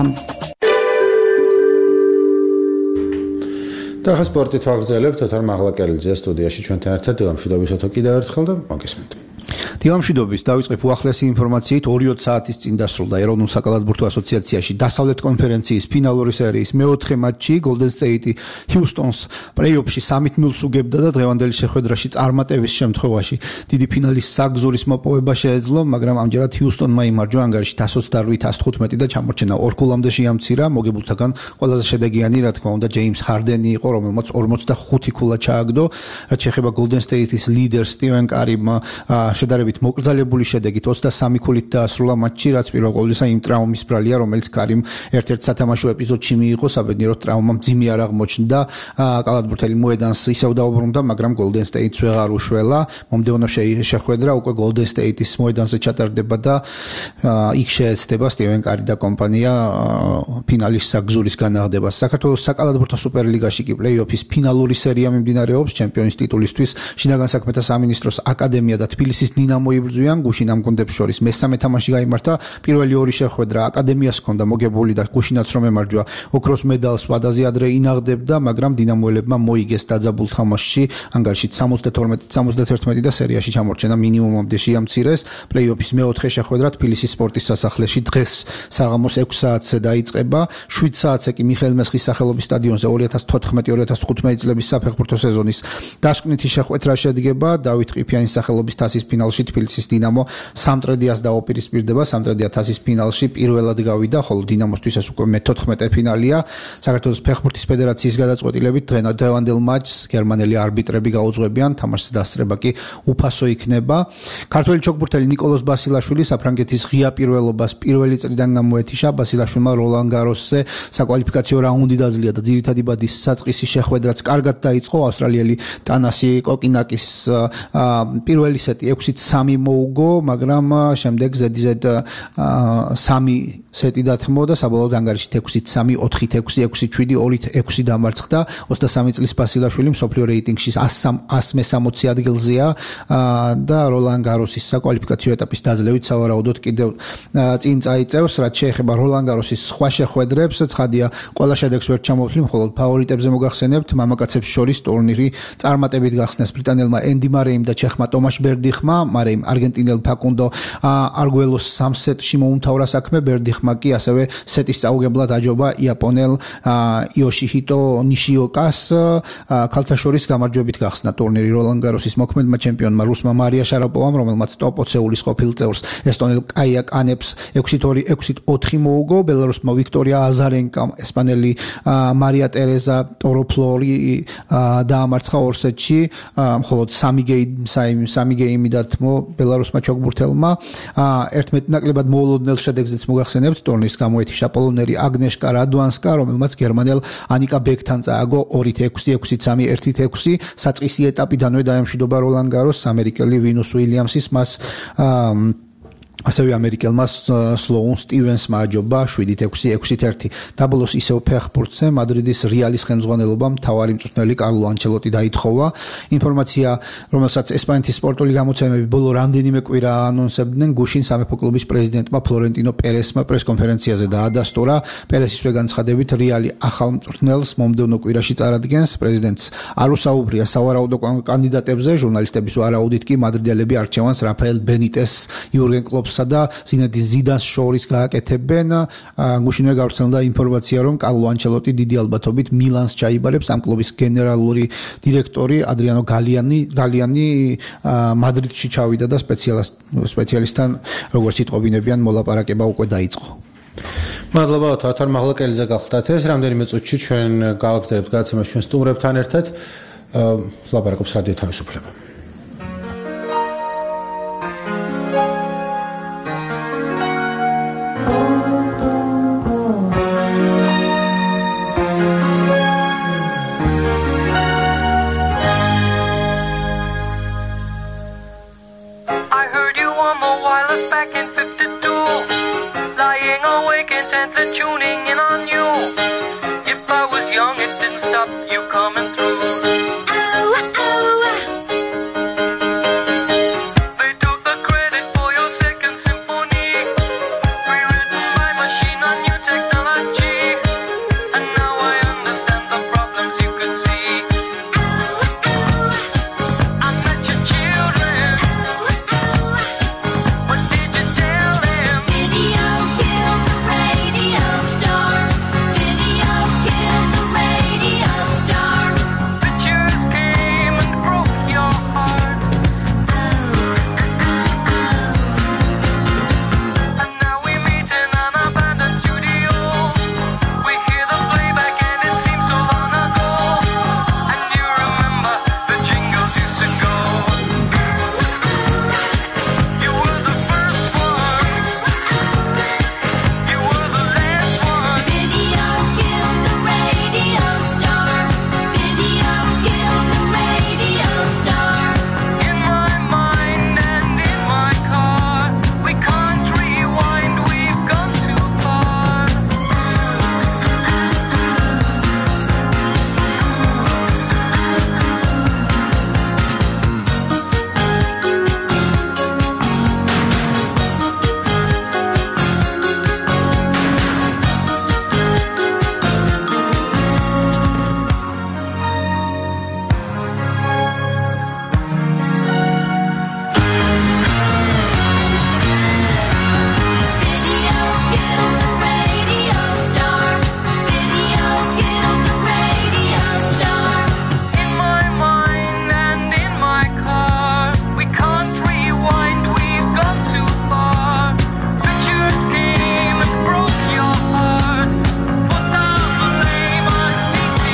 და ახლა სპორტით ვაგრძელებთ, თოთარ მაღლაკელიძე სტუდიაში ჩვენთან ერთად. დილამშვიდობის ოთო კიდევ ერთხელ და მოგესმენთ. დილამშვიდობის დავიწყებ უახლესი ინფორმაციით. ორი საათის წინ დასრულდა ეროვნულ საკალათბურთო ასოციაციაში დასავლეთ კონფერენციის ფინალური სერიის მეოთხე მატჩი. Golden State Houston-ს პლეი-ოფში სამით ნულს უგებდა და დღევანდელი შეხვედრაში წარმატების შემთხვევაში დიდი ფინალის საგზურის მოპოვება შეეძლო, მაგრამ ამჯერად Houston-მა იმარჯვა ანგარიში ათას ოცდაოთხი ათას თხუთმეტი და ჩამორჩენა ორ ქულამდე შეამცირა. მოგებულთაგან ყველაზე შედეგიანი, რა თქმა უნდა, ჯეიმს ჰარდენი იყო, რომელმაც ორმოცდახუთი ქულა ჩააგდო. რაც შეეხება Golden State-ის ლიდერს სტივენ კარიმ შედარებით მოკრძალებული შედეგით ოცდასამი ქულით დაასრულა მატჩი, რაც პირველ ყოვლისა იმ ტრაუმის ბრალია, რომელიც კარიმ ერთ-ერთ სათამაშო ეპიზოდში მიიღო, საბედნიეროდ ტრაუმა მძიმე არ აღმოჩნდა. კალათბურთელი მოედანს ისევ დაუბრუნდა, მაგრამ Golden State-ს ვეღარ უშველა. მომდევნო შეხვედრა უკვე Golden State-ის მოედანზე ჩატარდება და იქ შეეცდება სტივენ კარი და კომპანია ფინალის საგზურის განაღებას. საქართველოს საკალათბურთო სუპერლიგაში კი პლეი-ოფის ფინალური სერია მიმდინარეობს ჩემპიონის ტიტულისთვის. შინაგან საქმეთა სამინისტროს აკადემია და თბილისის დინამო იბრძვიან. გუშინ ამ გუნდებს შორის მესამე თამაში გაიმართა. პირველი ორი შეხვედრა აკადემიას ჰქონდა მოგებული და გუშინაც რომ ემარჯვა ოქროს მედალს ვადაზე ადრე ინაღდებდა, მაგრამ დინამოელებმა მოიგეს დაძაბულ თამაშში. ანგარიში სამოცდათორმეტი სამოცდაათერთმეტი და სერიაში ჩამორჩენა მინიმუმამდე შეამცირეს. პლეი-ოფის მეოთხე შეხვედრა თბილისის სპორტის სასახლეში დღეს საღამოს ექვს საათზე დაიწყება. შვიდ საათზე კი მიხეილ მესხის სახელობის სტადიონზე ორი ათას თოთხმეტი ორი ათას თხუთმეტი წლების საფეხბურთო სეზონის დასკვნითი შეხვედრა შედგება. დავით ყიფიანის სახელობის თასის ფინალში თბილისის დინამო სამტრედიას დაუპირისპირდება. სამტრედია თასის ფინალში პირველად გავიდა, ხოლო დინამოსთვის ეს უკვე მეთოთხმეტე ფინალია. საქართველოს ფეხბურთის ფედერაციის გადაწყვეტილებით დღევანდელ მატჩს გერმანელი არბიტრები გაუძღვებიან, თამაშის დასწრება კი უფასო იქნება. ქართველი ჩოგბურთელი ნიკოლოზ ბასილაშვილი საფრანგეთის ღია პირველობას პირველი წრიდან გამოეთიშა. ბასილაშვილმა როლან გაროსზე საკვალიფიკაციო რაუნდი დაძლია და ძირითადი ბადის საწყისი შეხვედრაც კარგად დაიწყო. ავსტრალიელი ტანასი კოკინაკის პირველი სეტი ექვსით სამი მოუგო, მაგრამ შემდეგ ზედიზედ სამი სეტი დათმო და საბოლოოდ ანგარიშით ექვსით სამი, ოთხით ექვსი, ექვსით შვიდი, ორით ექვსი დამარცხდა. ოცდასამი წლის ბასილაშვილი მსოფლიო რეიტინგში ას მესამოცი ადგილზეა და როლან გაროსის საკვალიფიკაციო ეტაპის დაძლევით სავარაუდოდ კიდევ წინ წაიწევს. რაც შეეხება როლან გაროსის სხვა შეხვედრებს, ცხადია, ყველა შედეგს ვერ ჩამოვთვლი, მხოლოდ ფავორიტებზე მოგახსენებთ. მამაკაცებს შორის ტურნირი წარმატებით გახსნეს ბრიტანელმა ენდი მარეიმ და ჩეხმა ტომაშ ბერდიხმა. მარეიმ არგენტინელ ფაკუნდო არგუელოს სამ სეტში მოუმთავრა საქმე, ბერდიხმა კი ასევე სეტის წაუგებლად აჯობა იაპონელ იოშიჰიტო ნიშიოკას. ქალთა შორის გამარჯვებით გახსნა ტურნირი როლან გაროსის მოქმედმა ჩემპიონმა რუსმა მარია შარაპოვამ, რომელმაც ტოპ ოცეულის ყოფილ წევრს ესტონელ კაია კანეპს ექვსით ორი, ექვსით ოთხი მოუგო. ბელარუსმა ვიქტორია აზარენკამ ესპანელი მარია ტერეზა ტოროფლორი დაამარცხა ორ სეტში, მხოლოდ სამი გეიმი სამი გეიმი დათმო ბელარუსმა ჩოგბურთელმა. ერთმეტ ნაკლებად მოულოდნელ შედეგზეც მოგახსენებთ, ტურნირის გამოეთიშა პოლონელი აგნეშკა რადვანსკა, რომელმაც გერმანელ ანიკა ბეკთან წააგო ორით ექვსი, ექვსით სამი, ერთით ექვსი. საწყისი ეტაპიდანვე დაემშვიდობა როლან გაროსს ამერიკელი ვინუს უილიამსის მას ასევე ამერიკელმა სლოუნ სტივენსმა აჯობა შვიდით ექვსი, ექვსით ერთი. დაბლოს ისევ ფეხბურთზე მადრიდის რეალის ხელმძღვანელობამ მთავარი მწვრთნელი კარლო ანჩელოტი დაითხოვა. ინფორმაცია, რომელსაც ესპანეთის სპორტული გამოცემები ბოლო რამდენიმე კვირა ანონსებდნენ, გუშინ სამეფო კლუბის პრეზიდენტმა ფლორენტინო პერესმა პრესკონფერენციაზე დაადასტურა. პერესისვე განცხადებით, რეალი ახალ მწვრთნელს მომდევნო კვირაში წარადგენს. პრეზიდენტს არ უსაუბრია სავარაუდო კანდიდატებზე, ჟურნალისტების ვარაუდით კი მადრიდელები არჩევანს რაფაელ ბენიტეს, იურგენ კლოპს და ზინედინ ზიდანს შორის გააკეთებენ. გუშინვე გავრცელდა ინფორმაცია, რომ კარლო ანჩელოტი დიდი ალბათობით მილანს ჩაიბარებს. ამ კლუბის გენერალური დირექტორი ადრიანო გალიანი გალიანი მადრიდში ჩავიდა და სპეციალისტთან როგორც იტყობინებიან მოლაპარაკება უკვე დაიწყო. მადლობა თოთარ მაღლაკელიძე გახლდათ ეს რამდენიმე წუთში ჩვენ გავაგზავნებთ გადაცემას ჩვენ სტუმრებთან ერთად. ლაპარაკობს რადიო თავისუფლება. us back in fifty-two, lying awake intently tuning in on you. If I was young, it didn't stop you coming through. They took the credit for your second symphony, rewritten by machine on new technology. And now I understand the problems you could see. I met your children. What did you tell them? Video killed the radio star. Video killed the radio star. Pictures came and broke your heart. And now we meet in an abandoned studio. We hear the playback and it seems so long ago. And you remember the jingles used to go. You were the first one. You were the last one. Video killed the radio star. Video killed the radio star. In my mind and in my car, we can't rewind, we've gone too far. Video killed the radio star. Video killed the radio star. In my mind and in my car, we can't rewind, we've gone too far. Pictures came and broke your heart. Put the blame on V C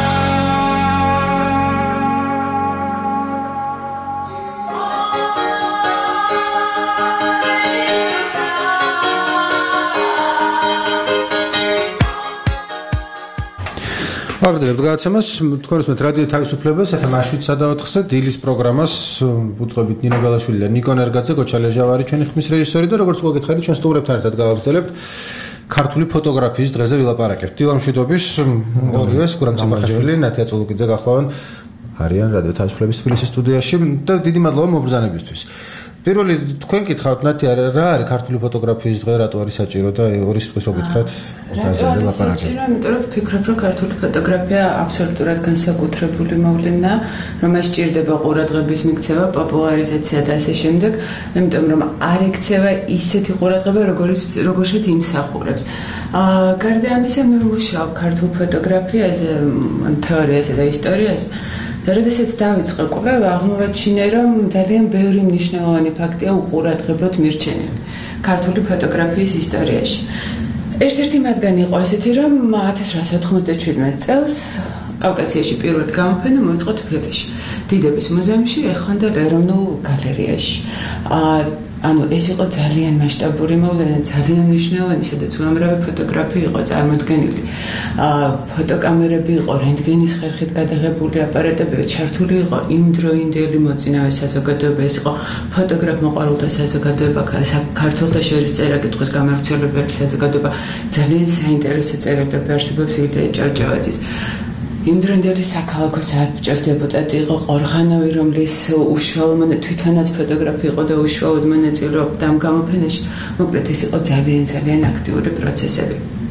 ვაგრძელებთ გადაცემას. თქვენ უსმენთ რადიო თავისუფლებას ეფ ემ შვიდსა და ოთხზე დილის პროგრამას. უძღვებით ნინო ბელაშვილი და ნიკო ნერგაძე, გოჩა ლეჟავარი ჩვენი ხმის რეჟისორი და როგორც მოგეკითხეთ, ჩვენ სტუმრებთან ერთად გავაგრძელებთ ქართული ფოტოგრაფიის დღეზე ვილაპარაკებთ. დილამშვიდობის ორივეს, გურამ ციმახაშვილი, ნათია წულუკიძე გახლავენ არიან რადიო თავისუფლების თბილისის სტუდიაში და დიდი მადლობა მობრძანებისთვის. პირველი თქვენ გითხავთ ნათია, რა არის ქართული ფოტოგრაფიის დღე, რატო არის საჭირო და ორი სიტყვის რო გითხრათ, რაზე ვილაპარაკებთ? საჭირო, იმიტომ რომ ვფიქრობ, რომ ქართული ფოტოგრაფია აბსოლუტურად განსაკუთრებული მოვლენაა, რომ მას სჭირდება ყურადღების მიქცევა, პოპულარიზაცია და ასე შემდეგ, იმიტომ რომ არ ექცევა ისეთი ყურადღება, როგორც როგორშიც იმსახურებს. აა გარდა ამისა, მე ვმუშაობ ქართულ ფოტოგრაფიაზე, თეორიაზე და ისტორიაზე. და როდესაც დავიწყე კვლევა, აღმოვაჩინე, რომ ძალიან ბევრი მნიშვნელოვანი ფაქტია უყურადღებოდ მირჩენილი ქართული ფოტოგრაფიის ისტორიაში. ერთ-ერთი მათგანი იყო ესეთი, რომ ათას რვაასა ოთხმოცდაშვიდმეტ წელს კავკასიაში პირველი გამოფენა მოეწყო თბილისში, დიდების მუზეუმში, ეხანდელ ეროვნულ გალერეაში. აა ანუ ეს იყო ძალიან მასშტაბური მოვლენა, ძალიან მნიშვნელოვანი, სადაც უამრავი ფოტოგრაფი იყო წარმოდგენილი. აა ფოტოკამერები იყო, რენტგენის ხერხით გადაღებული აპარატები, ჩართული იყო იმდროინდელი მოწინავე საზოგადოება, ეს იყო ფოტოგრაფ მოყვარულთა საზოგადოება, ქართველთა შორის წერა-კითხვის გამავრცელებელი საზოგადოება, ძალიან საინტერესო წერილები არსებობს ილია ჭავჭავაძის. იმდროინდელი საქალაქო საბჭოს დეპუტატი იყო ყორღანოვი, რომლის უშუალო თვითონაც ფოტოგრაფი იყო და უშუალოდ მონაწილეობდა ამ გამოფენაში. მოკლედ ეს იყო ძალიან ძალიან აქტიური პროცესები.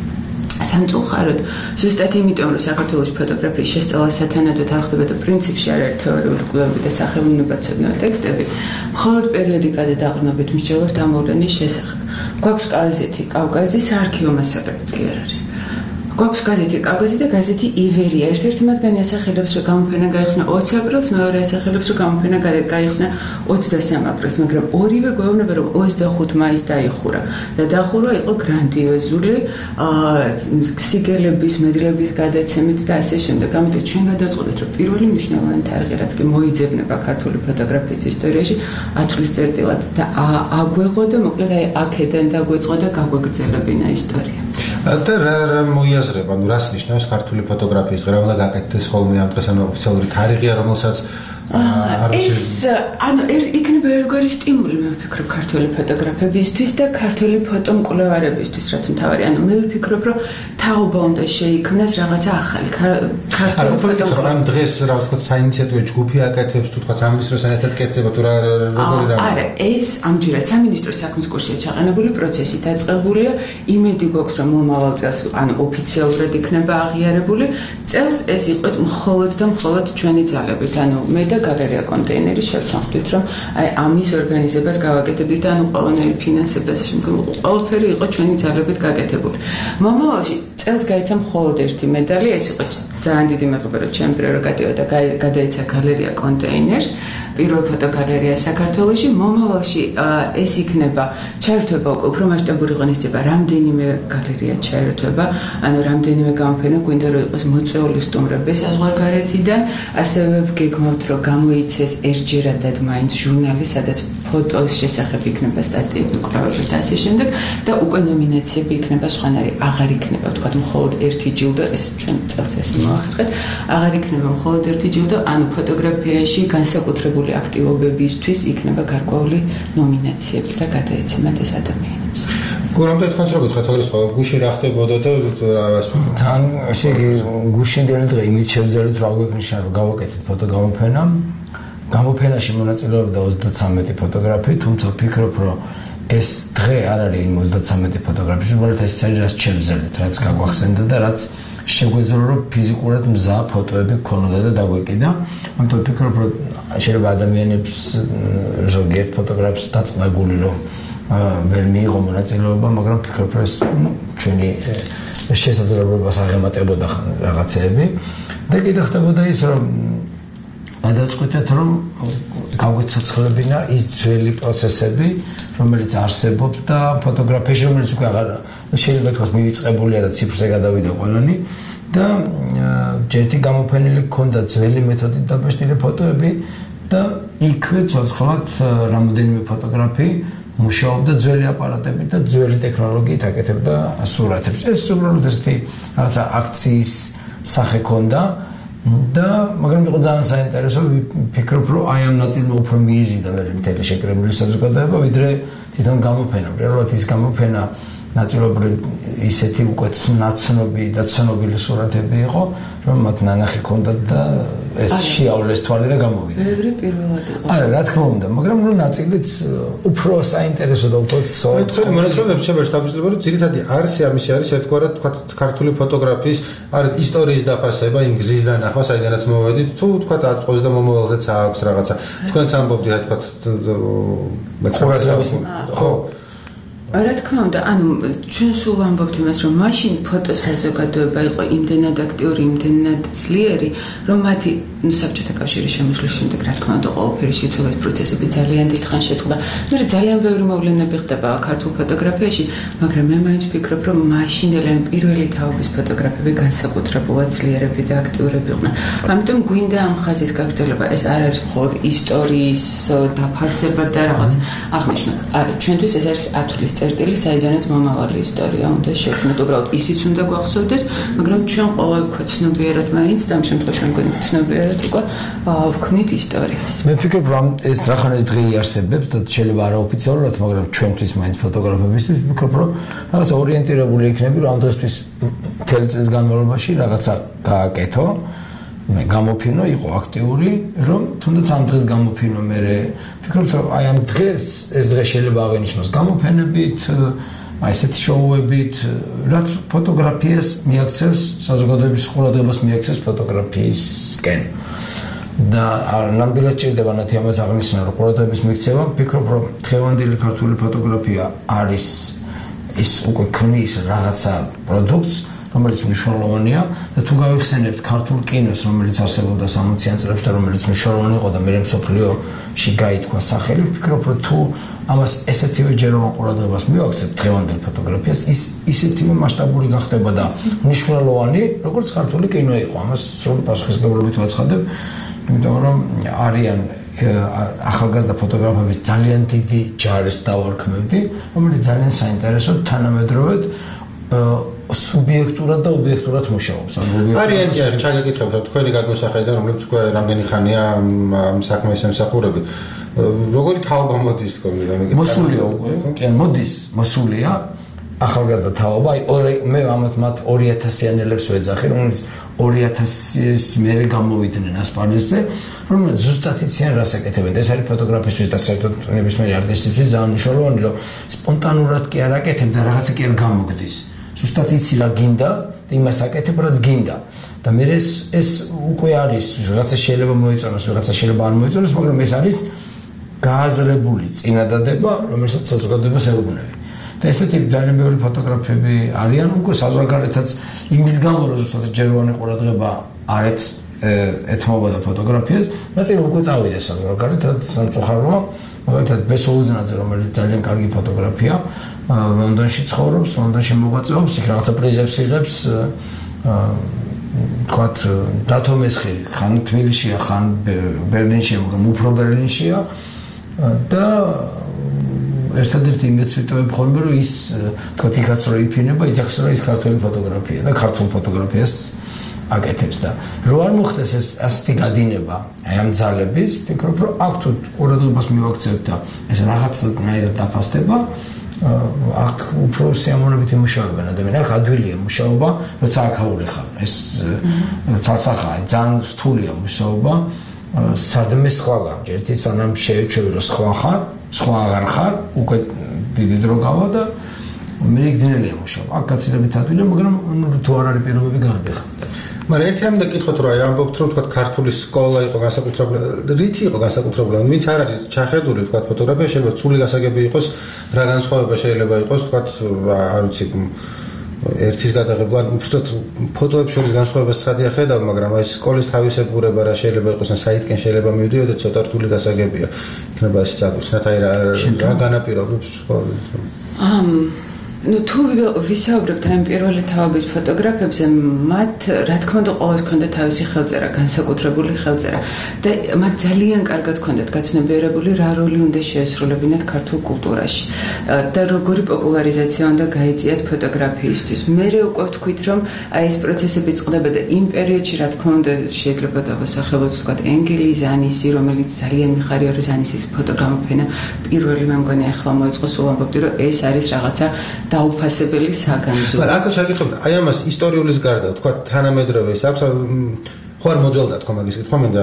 სამწუხაროდ, ზუსტად იმიტომ, რომ საქართველოს ფოტოგრაფიის შესწავლა სათანადოდ არ ხდება და პრინციპში არ არის თეორიული კვლევები და სახელმწიფო ტექსტები, მხოლოდ პერიოდიკაზე დაყრდნობით მსჯელობთ ამ მოვლენის შესახებ. გვაქვს გაზეთი კავკასიის საარქივო მასალებიც კი არ არის. გვაქვს გაზეთი კავკასი და გაზეთი ივერია. ერთ-ერთი მათგანი ასახელებს, რომ გამოფენა გაიხსნა ოცი აპრილს, მეორე ასახელებს, რომ გამოფენა გაიხსნა ოცდასამ აპრილს, მაგრამ ორივე გვეუბნება, რომ ოცდახუთი მაისს დაიხურა და დახურვა იყო გრანდიოზული, სიგელების, მედლების გადაცემით და ასე შემდეგ. ამიტომ ჩვენ გადავწყვეტთ, რომ პირველი მნიშვნელოვანი თარიღი, რაც კი მოიძებნება ქართული ფოტოგრაფიის ისტორიაში, ათვლის წერტილად და აგვეღო და მოკლედ აი აქედან დაგვეწყო და გაგვეგრძელებინა ისტორია. და რა რა მოიაზრება, ანუ რას ნიშნავს ქართული ფოტოგრაფიის დღე, უნდა გაკეთდეს ხოლმე ამ დღეს ან ოფიციალური თარიღია, რომელსაც ეს ანუ იქნება ერთგვარი სტიმული მე ვფიქრობ ქართული ფოტოგრაფებისთვის და ქართული ფოტომკვლევარებისთვის რაც მთავარი ანუ მე ვფიქრობ რომ თაობა უნდა შეიქმნას რაღაცა ახალი ქართული ფოტოგრაფია ამ დღეს რა ვთქვათ საინიციატივო ჯგუფი აკეთებს თუ თქვა სამინისტროსთან ერთად კეთდება თუ რა როგორი რა არა ეს ამჯერად სამინისტრო საქმის კურსია ჩაყენებული პროცესი დაწყებულია იმედი გვაქვს რომ მომავალ წელს ანუ ოფიციალურად იქნება აღიარებული წელს ეს იყო მხოლოდ და მხოლოდ ჩვენი ძალებით ანუ მე და გალერეა კონტეინერი შევთანხმდით რომ აი ამის ორგანიზებას გავაკეთებდით და ანუ ყველანაირი ფინანსება ყველაფერი იყო ჩვენი ძალებით გაკეთებული მომავალში წელს გაიცა მხოლოდ ერთი медаლი ეს იყო ძალიან დიდი მადლობა რომ ჩემი პრეროგატივა და გადაიცა გალერეა კონტეინერს პირველ ფოტოგალერეა საქართველოში მომავალში ეს იქნება ჩაერთვება უფრო მასშტაბური ღონისძიება რამდენიმე გალერეა ჩაერთვება ანუ რამდენიმე გამოფენა გვინდა რომ იყოს მოწვეული სტუმრები საზღვარგარეთიდან ასევე ვგეგმავთ რომ გამოიცეს ერთჯერადად მაინც ჟურნალი სადაც ფოტოს შესახებ იქნება სტატიები კვლევები და ასე შემდეგ და უკვე ნომინაციები იქნება სხვანაირი აღარ იქნება თქვა მხოლოდ ერთი ჯილდო ეს ჩვენ წელს ეს მოახერხეთ აღარ იქნება მხოლოდ ერთი ჯილდო ანუ ფოტოგრაფიაში განსაკუთრებული აქტივობებისთვის იქნება გარკვეული ნომინაციები და გადაეცემათ ეს ადამიანებს. გურამდე თქვენს როგორ გითხართ ეს ხო გუშინ რა ხდებოდა და რას თან ესე იგი გუშინდელი დღე იმით შევძელით რა გვექნიშნა რომ გავაკეთეთ ფოტოგამოფენა გამოფენაში მონაწილეობდა ოცდათვრამეტი ფოტოგრაფი თუმცა ვფიქრობ რომ ეს დღე არ არის იმ ოცდათვრამეტი ფოტოგრაფის უბრალოდ ეს არის რაც შევძელით რაც გაგვახსენდა და რაც შეგვეძლო რომ ფიზიკურად მზა ფოტოები გქონოდა და დაგვეკიდა ამიტომ ვფიქრობ რომ შეიძლება ადამიანებს ზოგიერთ ფოტოგრაფს დაწყნაგული რომ ვერ მიიღო მონაწილეობა მაგრამ ვფიქრობ რომ ეს ჩვენი შესაძლებლობას აღემატებოდა რაღაცეები და კიდე ხდებოდა ის რომ გადავწყვიტეთ რომ გავგეცოცხლებინა ის ძველი პროცესები რომელიც არსებობს და ფოტოგრაფიაში რომელიც უკვე აღარ შეიძლება თქვას მივიწყებულია და ციფრზე გადავიდა ყველანი და ერთი გამოფენილი ქონდა ძველი მეთოდით დაბეჭდილი ფოტოები და იქვე ცოცხლად რამოდენიმე ფოტოგრაფი მუშაობდა ძველი აპარატებით და ძველი ტექნოლოგიით აკეთებდა სურათებს ეს უბრალოდ ესეთი რაღაცა აქციის სახე ქონდა და მაგრამ იყო ძალიან საინტერესო ვფიქრობ რომ აი ამ ნაწილმა უფრო მიიზიდა მე მთელი შეკრებილი საზოგადოება ვიდრე თვითონ გამოფენა რეალურად ის გამოფენა ნაწილობრივ ისეთი უკვე ნაცნობი და ცნობილი სურათები იყო რომ მათ ნანახი ქონდათ და ეს შეავლეს თვალი და გამოვიდა ბევრი პირველად იყო არა რა თქმა უნდა მაგრამ ნუ ნაწილიც უფრო საინტერესო და უფრო ცოტა მონათხრობებს შეიძლება შეთანხმება რომ ძირითადად არისი ამისი არის ერთგვარად თქვა ქართული ფოტოგრაფიის არის ისტორიის დაფასება იმ გზის დანახვა საიდანაც მოვედით თუ თქვა აწყვეს და მომავალზეც აქვს რაღაცა თქვენც ამბობდით თქვა მეცხრეების ხო რა თქმა უნდა, ანუ ჩვენ სულ ვამბობთ იმას, რომ მაშინ ფოტოსაზოგადოება იყო იმდენად აქტიური, იმდენად ძლიერი, რომ მათი ну საბჭოთა კავშირის შემოსვლის შემდეგ რა თქმა უნდა ყველაფერი შეცვალეს პროცესები ძალიან დიდხანს შეწყდა. მე ძალიან ბევრი მოვლენები ხდება ქართულ ფოტოგრაფიაში, მაგრამ მე მაინც ვფიქრობ, რომ მაშინელი პირველი თაობის ფოტოგრაფები განსაკუთრებულად ძლიერები და აქტიურები იყვნენ. ამიტომ გვინდა ამ ხაზის გაგრძელება. ეს არ არის მხოლოდ ისტორიის დაფასება და რაღაც აღნიშნა. არა, ჩვენთვის ეს არის ათვლის წერტილი, საიდანაც მომავალი ისტორია უნდა შექმნათ. უბრალოდ ისიც უნდა გვახსოვდეს, მაგრამ ჩვენ ყველა გვცნობიერად მაინც და ამ შემთხვევაში ჩვენ გვცნობიერად უკვე ვქმნით ისტორიას. მე ვფიქრობ, რომ ეს რახან ეს დღე იარსებებს და შეიძლება არაოფიციალურად, მაგრამ ჩვენთვის მაინც ფოტოგრაფებისთვის ვფიქრობ, რომ რაღაცა ორიენტირებული იქნები, რომ ამ დღესთვის მთელი წლის განმავლობაში რაღაცა გააკეთო. მე გამოფინო იყო აქტიური, რომ თუნდაც ამ დღეს გამოფინო მე ვფიქრობ, რომ აი ამ დღეს ეს დღე შეიძლება აღინიშნოს გამოფენებით, აი ესეთი შოუებით, რაც ფოტოგრაფიას მიაქცევს, საზოგადოების ყურადღებას მიაქცევს ფოტოგრაფიისკენ. და ნამდვილად ჭირდება ნათი ამას აღნიშნა, რომ ყურადღების მიქცევა, ვფიქრობ, რომ დღევანდელი ქართული ფოტოგრაფია არის ის უკვე ქმნის რაღაცა პროდუქტს, რომელიც მნიშვნელოვანია და თუ გავიხსენებთ ქართულ კინოს, რომელიც არსებობდა სამოციან წლებში და რომელიც მნიშვნელოვანი იყო და მე მსოფლიოში გაითქვა სახელი, ვფიქრობ, რომ თუ ამას ესეთივე ჯეროვან ყურადღებას მივაქცევთ დღევანდელ ფოტოგრაფიას, ის ისეთივე მასშტაბური გახდება და მნიშვნელოვანი, როგორც ქართული კინო იყო. ამას სრული პასუხისმგებლობით ვაცხადებ, იმიტომ რომ არიან ახალგაზრდა ფოტოგრაფების ძალიან დიდი ჯარის დავარქმევდი, რომელიც ძალიან საინტერესო თანამედროვედ სუბიექტურად და ობიექტურად მუშაობს. არიან კი არის ჩაგეკითხებთ რა თქვენი გადმოსახედიდან რომლებიც უკვე რამდენი ხანია ამ საქმეს ემსახურებით. როგორი თაობა მოდის თქვენ? მოსულია უკვე. კი, მოდის, მოსულია. ახალგაზრდა თაობა, აი მე ამათ მათ ორი ათასიანელებს ვეძახი, რომელიც ორი ათასის მერე გამოვიდნენ ასპარეზზე, რომელიც ზუსტად იციან რას აკეთებენ. ეს არის ფოტოგრაფისტვის და საერთოდ ნებისმიერი არტისტისთვის ძალიან მნიშვნელოვანი, რომ სპონტანურად კი არ აკეთებ და რაღაცა კი არ გამოგდის. ზუსტად იცი რა გინდა, იმას აკეთებ, რაც გინდა. და მე ეს ეს უკვე არის, რაღაცა შეიძლება მოეწონოს, რაღაცა შეიძლება არ მოეწონოს, მაგრამ ეს არის გააზრებული წინადადება, რომელსაც საზოგადოებას ეუბნება. და ესეთი ძალიან ბევრი ფოტოგრაფები არიან უკვე საზღვარგარეთაც იმის გამო რომ ზუსტად ჯეროვანი ყურადღება არეთ ეთმობოდა ფოტოგრაფიას, მაგრამ უკვე წავიდა საზღვარგარეთ, რაც სამწუხაროა, მაგალითად ბესოლუძნაძე, რომელიც ძალიან კარგი ფოტოგრაფია, ლონდონში ცხოვრობს, ლონდონში მოღვაწეობს, იქ რაღაცა პრიზებს იღებს, თქვათ დათო მესხი ხან თბილისშია, ხან ბერლინშია, მაგრამ უფრო ბერლინშია და ერთადერთი იმედს ვიტოვებ ხოლმე რომ ის თქვათ იქაც რო იფინება, იძახს რომ ის ქართული ფოტოგრაფია და ქართულ ფოტოგრაფიას აკეთებს და რო არ მოხდეს ეს ასეთი გადინება აი ამ ძალების, ვფიქრობ რომ აქ თუ ყურადღებას მივაქცევთ და ეს რაღაცნაირად დაფასდება, აქ უფრო სიამოვნებით იმუშავებენ ადამიანები, აქ ადვილია მუშაობა, როცა აქაური ხარ. ეს ცალსახაა, ძალიან რთულია მუშაობა. სადმე სხვაგან, ერთი სანამ შეეჩვევი რომ სხვა ხარ, სხვა აღარ ხარ, უკვე დიდი დრო გავა და მე გძნელია მუშაობა. აქ გაცილებით ადვილია, მაგრამ თუ არ არის პირობები გარბიხა. მაგრამ ერთი რამე დაკითხოთ რომ აი ამბობთ რომ თქვა ქართული სკოლა იყო განსაკუთრებული, რითი იყო განსაკუთრებული? ვინც არ არის ჩახედული თქვა ფოტოგრაფია, შეიძლება ცული გასაგები იყოს, რა განსხვავება შეიძლება იყოს, თქვა არ ვიცი ერთის გადაღება, უბრალოდ ფოტოებს შორის განსხვავებას ცხადია ხედავ, მაგრამ აი სკოლის თავისებურება რა შეიძლება იყოს, ან საიტკენ შეიძლება მივიდიოდეთ, ცოტა რთული გასაგებია. იქნება ისიც აკითხოთ, აი რა რა განაპირობებს სკოლის. ამ ну თუ ვისაუბრებთ ამ პირველი თაობის ფოტოგრაფებზე, მათ რა თქმა უნდა ყოველს ჰქონდა თავისი ხელწერა, განსაკუთრებული ხელწერა და მათ ძალიან კარგად ჰქონდათ გაცნობიერებული რა როლი უნდა შეესრულებინათ ქართულ კულტურაში და როგორი პოპულარიზაცია უნდა გაეწიათ ფოტოგრაფიისთვის. მე უკვე ვთქვით, რომ აი ეს პროცესები წყდება და იმ პერიოდში რა თქმა უნდა შეიძლება დავასახელოთ თქვათ ენგელი ზანისი, რომელიც ძალიან მიხარია რომ ზანისის ფოტო გამოფენა პირველი მე მგონი ახლა მოიწყო, სულ ამბობდი რომ ეს არის რაღაცა დაუფასებელი საგანძური. მაგრამ აქ ჩაგიხობთ, აი ამას ისტორიულის გარდა, თქვა თანამედროვე ის აქვს, ხო არ მოძველდა თქვა მაგის კითხვა მინდა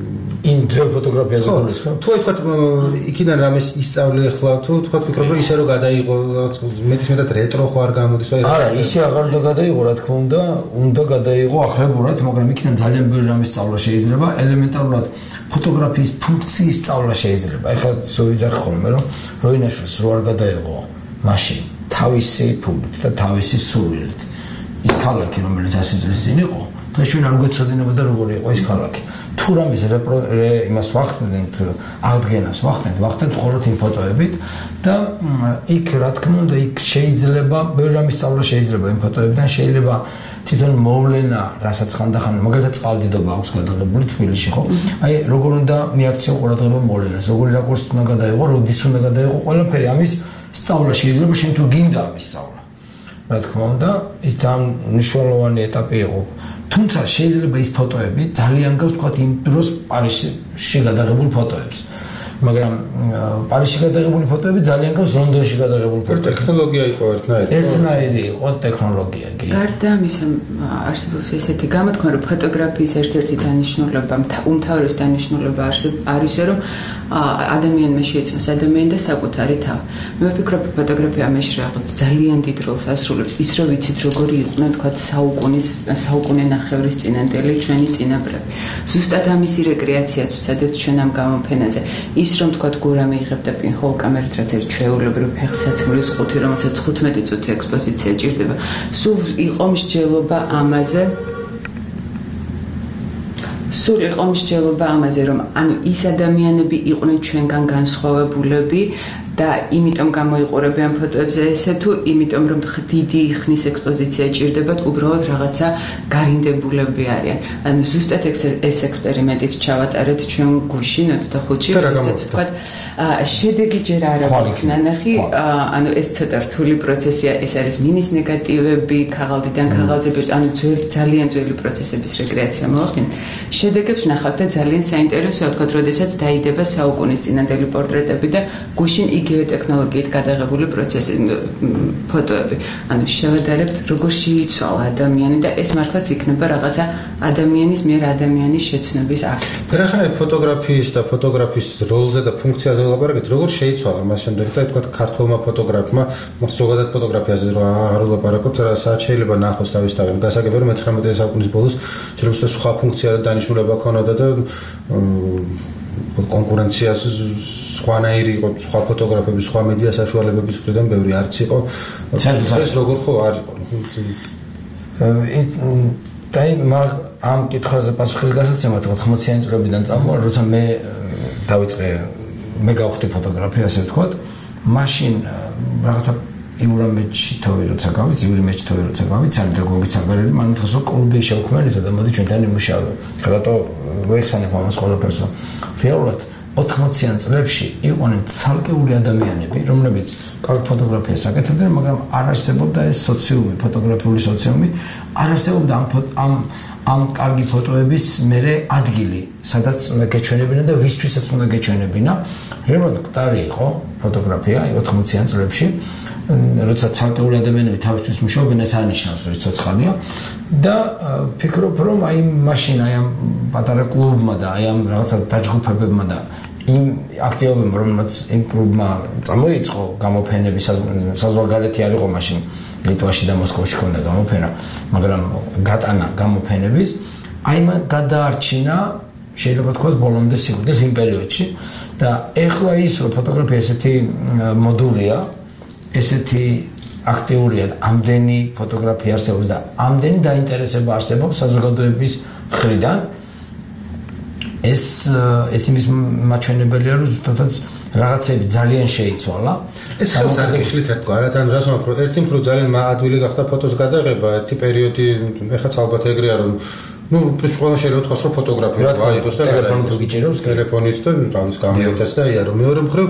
იმ ძველ ფოტოგრაფიაზე გულისხმობ. თუ თქვა იქიდან რამეს ისწავლე ახლა, თუ თქვა ვფიქრობ რომ ისე რომ გადაიღო, რაღაც მეტის მეტად რეტრო ხო არ გამოდის, აი არა, ისე აღარ უნდა გადაიღო, რა თქმა უნდა, უნდა გადაიღო ახლებურად, მაგრამ იქიდან ძალიან ბევრი რამის სწავლა შეიძლება, ელემენტარულად ფოტოგრაფიის ფუნქციის სწავლა შეიძლება. ეხლა ზოვიძახი ხოლმე რომ როინაშვილს რო არ გადაიღო მაშინ თავისი ფულით და თავისი სურვილით. ის ქალაქი, რომელიც ასი წლის წინ იყო, დღეს ჩვენ არ გვეცოდინებოდა როგორი იყო ის ქალაქი. თუ რამის იმას ვახდენთ, აღდგენას ვახდენთ, ვახდენთ მხოლოდ იმ ფოტოებით და იქ რა თქმა უნდა იქ შეიძლება ბევრი რამის სწავლა შეიძლება იმ ფოტოებიდან, შეიძლება თვითონ მოვლენა, რასაც ხანდახან მაგალითად წყალდიდობა აქვს გადაღებული თბილისში, ხო? აი როგორ უნდა მიაქციო ყურადღება მოვლენას, როგორი რაკურსით უნდა გადაიღო, როდის უნდა გადაიღო, ყველაფერი ამის სწავლა შეიძლება, შენ თუ გინდა ამის სწავლა. რა თქმა უნდა, ის ძალიან მნიშვნელოვანი ეტაპი იყო. თუმცა შეიძლება ის ფოტოები ძალიან გავს თქვა იმ დროს პარიზში გადაღებულ ფოტოებს. მაგრამ პარიზში გადაღებული ფოტოები ძალიან გავს ლონდონში გადაღებული ფოტოები. ტექნოლოგია იყო ერთნაირი. ერთნაირი იყო ტექნოლოგია კი. გარდა ამისა არსებობს ესეთი გამოთქმა, რომ ფოტოგრაფიის ერთ-ერთი დანიშნულება, უმთავრესი დანიშნულება არის, რომ ადამიანმა შეეცნოს ადამიანი და საკუთარი თავი. მე ვფიქრობ, ფოტოგრაფია ამაში რაღაც ძალიან დიდ როლს ასრულებს. ის რომ ვიცით როგორი იყვნენ თქვა საუკუნის საუკუნე ნახევრის წინანდელი ჩვენი წინაპრები. ზუსტად ამისი რეკრეაცია თუ სადაც ჩვენ ამ გამოფენაზე ის რომ თქვა გურა მიიღებდა პინჰოლ კამერით, რაც არის ჩვეულებრივ ფეხსაცმლის ყუთი, რომელსაც ხუთმეტი წუთი ექსპოზიცია ჭირდება. სულ იყო მსჯელობა ამაზე სულ იყო მსჯელობა ამაზე, რომ ანუ ის ადამიანები იყვნენ ჩვენგან განსხვავებულები და იმიტომ გამოიყურებიან ფოტოებზე ესე თუ იმიტომ რომ დიდი ხნის ექსპოზიცია ჭირდებათ უბრალოდ რაღაცა გარინდებულები არიან ანუ ზუსტად ეს ექსპერიმენტიც ჩავატარეთ ჩვენ გუშინ ოცდახუთში როდესაც თქვა შედეგი ჯერ არ აქვს ნანახი ანუ ეს ცოტა რთული პროცესია ეს არის მინის ნეგატივები ქაღალდიდან ქაღალდზე ანუ ძალიან ძველი პროცესების რეგრესია მოახდინეთ შედეგებს ნახავთ და ძალიან საინტერესოა თქვა როდესაც დაიდება საუკუნის წინანდელი პორტრეტები და გუშინ იგივე ტექნოლოგიით გადაღებული პროცესი ფოტოები ანუ შევადარებთ როგორ შეიცვალა ადამიანი და ეს მართლაც იქნება რაღაცა ადამიანის მიერ ადამიანის შეცნობის აქტი. ფერახანე ფოტოგრაფიის და ფოტოგრაფის როლზე და ფუნქციაზე ვლაპარაკეთ როგორ შეიცვალა მას შემდეგ და თქვა ქართულმა ფოტოგრაფმა ზოგადად ფოტოგრაფიაზე რა არ ვლაპარაკობთ რა შეიძლება ნახოს თავისთავად გასაგებია რომ მეცხრამეტე საუკუნის ბოლოს შეიძლება სხვა ფუნქცია და დანიშნულება ქონოდა და კონკურენციას სხვანაირი იყო სხვა ფოტოგრაფების სხვა მედია საშუალებების მხრიდან ბევრი არც იყო ეს როგორ ხო არ იყო და ამ კითხვაზე პასუხის გასაცემად ოთხმოციანი წლებიდან წამოვალ როცა მე დავიწყე მე გავხდი ფოტოგრაფია ასე ვთქვათ მაშინ რაღაცა იურამეჩი თავი როცა გავიც იური მეჩი თავი როცა გავიც ამ და გოგიცაგარელი მან თქოს რომ კლუბი შევქმნით და მოდი ჩვენთან იმუშავე რატო ვეხსენებ ამას ყველაფერს რეალურად ოთხმოციან წლებში იყვნენ ცალკეული ადამიანები რომლებიც კარგ ფოტოგრაფიას აკეთებდნენ მაგრამ არ არსებობდა ეს სოციუმი ფოტოგრაფიული სოციუმი არ არსებობდა ამ ამ ამ კარგი ფოტოების მერე ადგილი სადაც უნდა გეჩვენებინა და ვისთვისაც უნდა გეჩვენებინა რეალურად მკვდარი იყო ფოტოგრაფია ოთხმოციან წლებში როცა ცალკეული ადამიანები თავისთვის მუშაობენ ეს არნიშნავს რომ ცოცხალია და ფიქრობ რომ აი მაშინ აი ამ პატარა კლუბმა და აი ამ რაღაცა დაჯგუფებებმა და იმ აქტივობებმა რომელმაც იმ კლუბმა წამოიწყო გამოფენები საზღვარგარეთი არ იყო მაშინ ლიტვაში და მოსკოვში ქონდა გამოფენა მაგრამ გატანა გამოფენების აი მან გადაარჩინა შეიძლება თქვას ბოლომდე სიკვდილს იმ პერიოდში და ეხლა ის რომ ფოტოგრაფია ესეთი მოდურია ესეთი აქტიურია და ამდენი ფოტოგრაფია არსებობს და ამდენი დაინტერესება არსებობს საზოგადოების მხრიდან ეს ეს იმის მაჩვენებელია რომ ზუსტადაც რაღაცები ძალიან შეიცვალა ეს ხელს არ გიშლით თქვა რა თან რას ვამბობ ერთი მხრივ ძალიან ადვილი გახდა ფოტოს გადაღება ერთი პერიოდი ეხაც ალბათ ეგრეა რომ ну პრინციპულად შეიძლება თქვას რომ ფოტოგრაფია აიღოს და ტელეფონით გიჭირავს ტელეფონით და რავის გამიერთეს და იარო მეორე მხრივ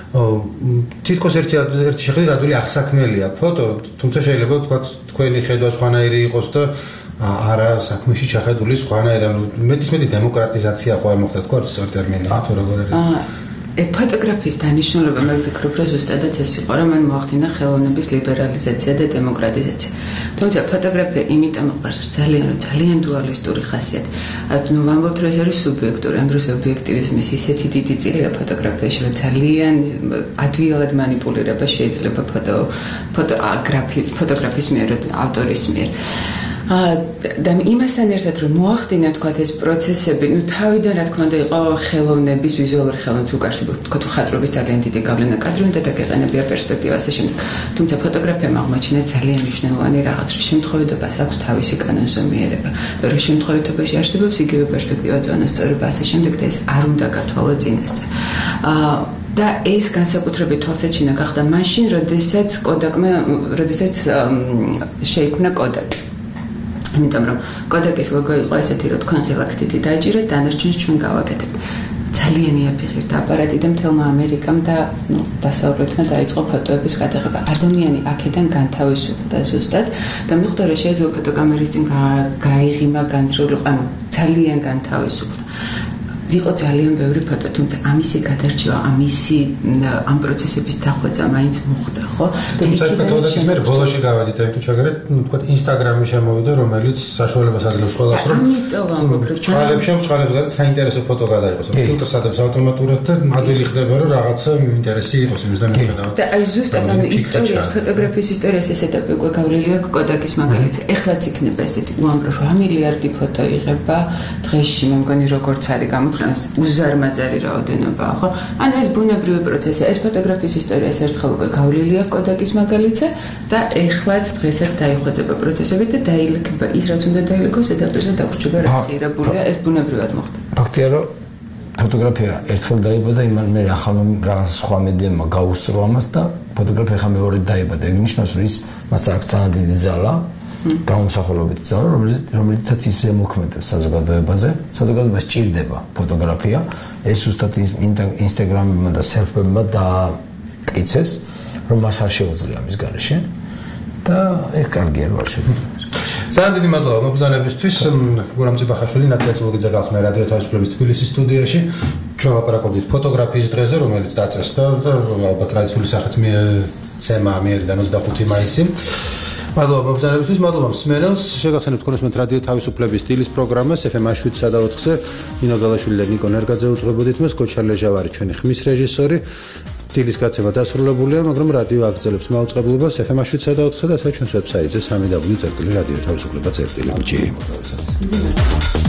თითქოს ერთი ერთი შეხედვით ადვილი აღსაქმელია ფოტო თუმცა შეიძლება თქვა თქვენი ხედვა სხვანაირი იყოს და არა საქმეში ჩახედული სხვანაირი ანუ მეტის მეტი დემოკრატიზაცია ხო არ მოხდა თქვა სწორ ტერმინით თუ როგორ არის ფოტოგრაფიის დანიშნულება მე ვფიქრობ რომ ზუსტადად ეს იყო რომ მან მოახდინა ხელოვნების ლიბერალიზაცია და დემოკრატიზაცია თუმცა ფოტოგრაფია იმიტომ უყვარს ძალიან რომ ძალიან დუალისტური ხასიათი ანუ ვამბობთ რომ ეს არის სუბიექტური ან დროს ობიექტივიზმის ისეთი დიდი წილია ფოტოგრაფიაში რომ ძალიან ადვილად манипуლირება შეიძლება ფოტო ფოტოგრაფიის ფოტოგრაფის მიერ ავტორის მიერ და იმასთან ერთად რომ მოახდინა თქვა ეს პროცესები, ну თავიდან რა თქმა უნდა იყო ხელოვნების ვიზუალური ხელოვნების უკავშირდება, თქვა თუ ხატრობის ძალიან დიდი გავლენა კადრში უნდა დაგეყენებია პერსპექტივა ასე შემდეგ. თუმცა ფოტოგრაფიამ აღმოაჩინა ძალიან მნიშვნელოვანი რაღაც შემთხვევადობას აქვს თავისი კანონზომიერება. და რა შემთხვევაში არსებობს იგივე პერსპექტივა, წონასწორობა ასე შემდეგ და ეს არ უნდა გათვალო წინასწარ. აა და ეს განსაკუთრებით თვალსაჩინო გახდა მაშინ, როდესაც კოდაკმა, როდესაც შეიქმნა კოდაკი. იმიტომ რომ კოდაკის ლოგო იყო ესეთი რომ თქვენ ღილაკს დიდი დაიჭირეთ დანარჩენს ჩვენ გავაკეთებთ ძალიან იაფიხირდა აპარატი და მთელმა ამერიკამ და ნუ დასავლეთმა დაიწყო ფოტოების გადაღება ადამიანი აქედან განთავისუფლდა ზუსტად და მიხვდა რომ შეიძლება ფოტოკამერის წინ გაიღიმა განცრულიყო ანუ ძალიან განთავისუფლდა იყო ძალიან ბევრი ფოტო, თუმცა ამისი გადარჩევა, ამისი ამ პროცესების დახვეწა მაინც მოხდა, ხო? თუმცა ფოტოგრაფიის მე ბოლოში გავედით, იმიტომ ჩაგერეთ, ну, თქვა ინსტაგრამი შემოვიდა, რომელიც საშუალებას აძლევს ყველას, რომ წყალებში, წყალებში გარეთ საინტერესო ფოტო გადაიღოს, რომ ფილტრს ადებს ავტომატურად და ადვილი ხდება, რომ რაღაცა ინტერესი იყოს იმის და მიხედავთ. და აი ზუსტად ამ ისტორიის, ფოტოგრაფიის ისტორიის ეს ეტაპი უკვე გავლილი აქვს კოდაკის მაგალითზე. ეხლაც იქნება ესეთი უამრავ რა მილიარდი ფოტო იღება დღეში, მე მგონი როგორც არის გამოჩ უზარმაზარი რაოდენობაა, ხო? ანუ ეს ბუნებრივი პროცესია. ეს ფოტოგრაფიის ისტორია ერთხელ უკვე გავლილია კოდაკის მაგალითზე და ეხლაც დღეს ერთ დაიხვეწება პროცესები და დაილექება ის, რაც უნდა დაილეკოს, ედაპირზე დაგვრჩება, რაც ღირებულია, ეს ბუნებრივად მოხდა. ფაქტია, რომ ფოტოგრაფია ერთხელ დაიბადა, იმან მე ახალ რაღაც სხვა მედიამა გაუსწრო ამას და ფოტოგრაფია ხა მეორე დაიბადა. ეგ ნიშნავს, რომ ის მას აქვს ძალიან დიდი ძალა, გამომსახველობითი ძალა, რომელიც რომელიცაც ის ზემოქმედებს საზოგადოებაზე. საზოგადოებას სჭირდება ფოტოგრაფია. ეს უბრალოდ ინსტაგრამებმა და სელფებმა დააკიცეს, რომ მას არ შეუძლია მის გარეშე და ეგ კარგია რა შეიძლება. ძალიან დიდი მადლობა მოგზაურებისთვის. გურამ ძებახაშვილი, ნატალია ცოლოგიძე გახსნა რადიო თავისუფლების თბილისის სტუდიაში. ჩვენ ლაპარაკობდით ფოტოგრაფიის დღეზე, რომელიც დაწესდა და ალბათ ტრადიციული სახით მიცემა მიერიდან ოცდახუთი მაისი. მადლობა მოგზაურებისთვის, მადლობა მსმენელს. შეგახსენებთ თქვენს რადიო თავისუფლების დილის პროგრამას ეფ ემ შვიდსა და ოთხზე. ნინო გალაშვილი და ნიკო ნერგაძე უძღვებოდით მას, კოჩა ლეჟავარი ჩვენი ხმის რეჟისორი. დილის გაცემა დასრულებულია, მაგრამ რადიო აგრძელებს მაუწყებლობას ეფ ემ შვიდსა და ოთხზე და ასევე ჩვენს ვებსაიტზე სამი დაბლიუ წერტილი რადიო თავისუფლება წერტილი.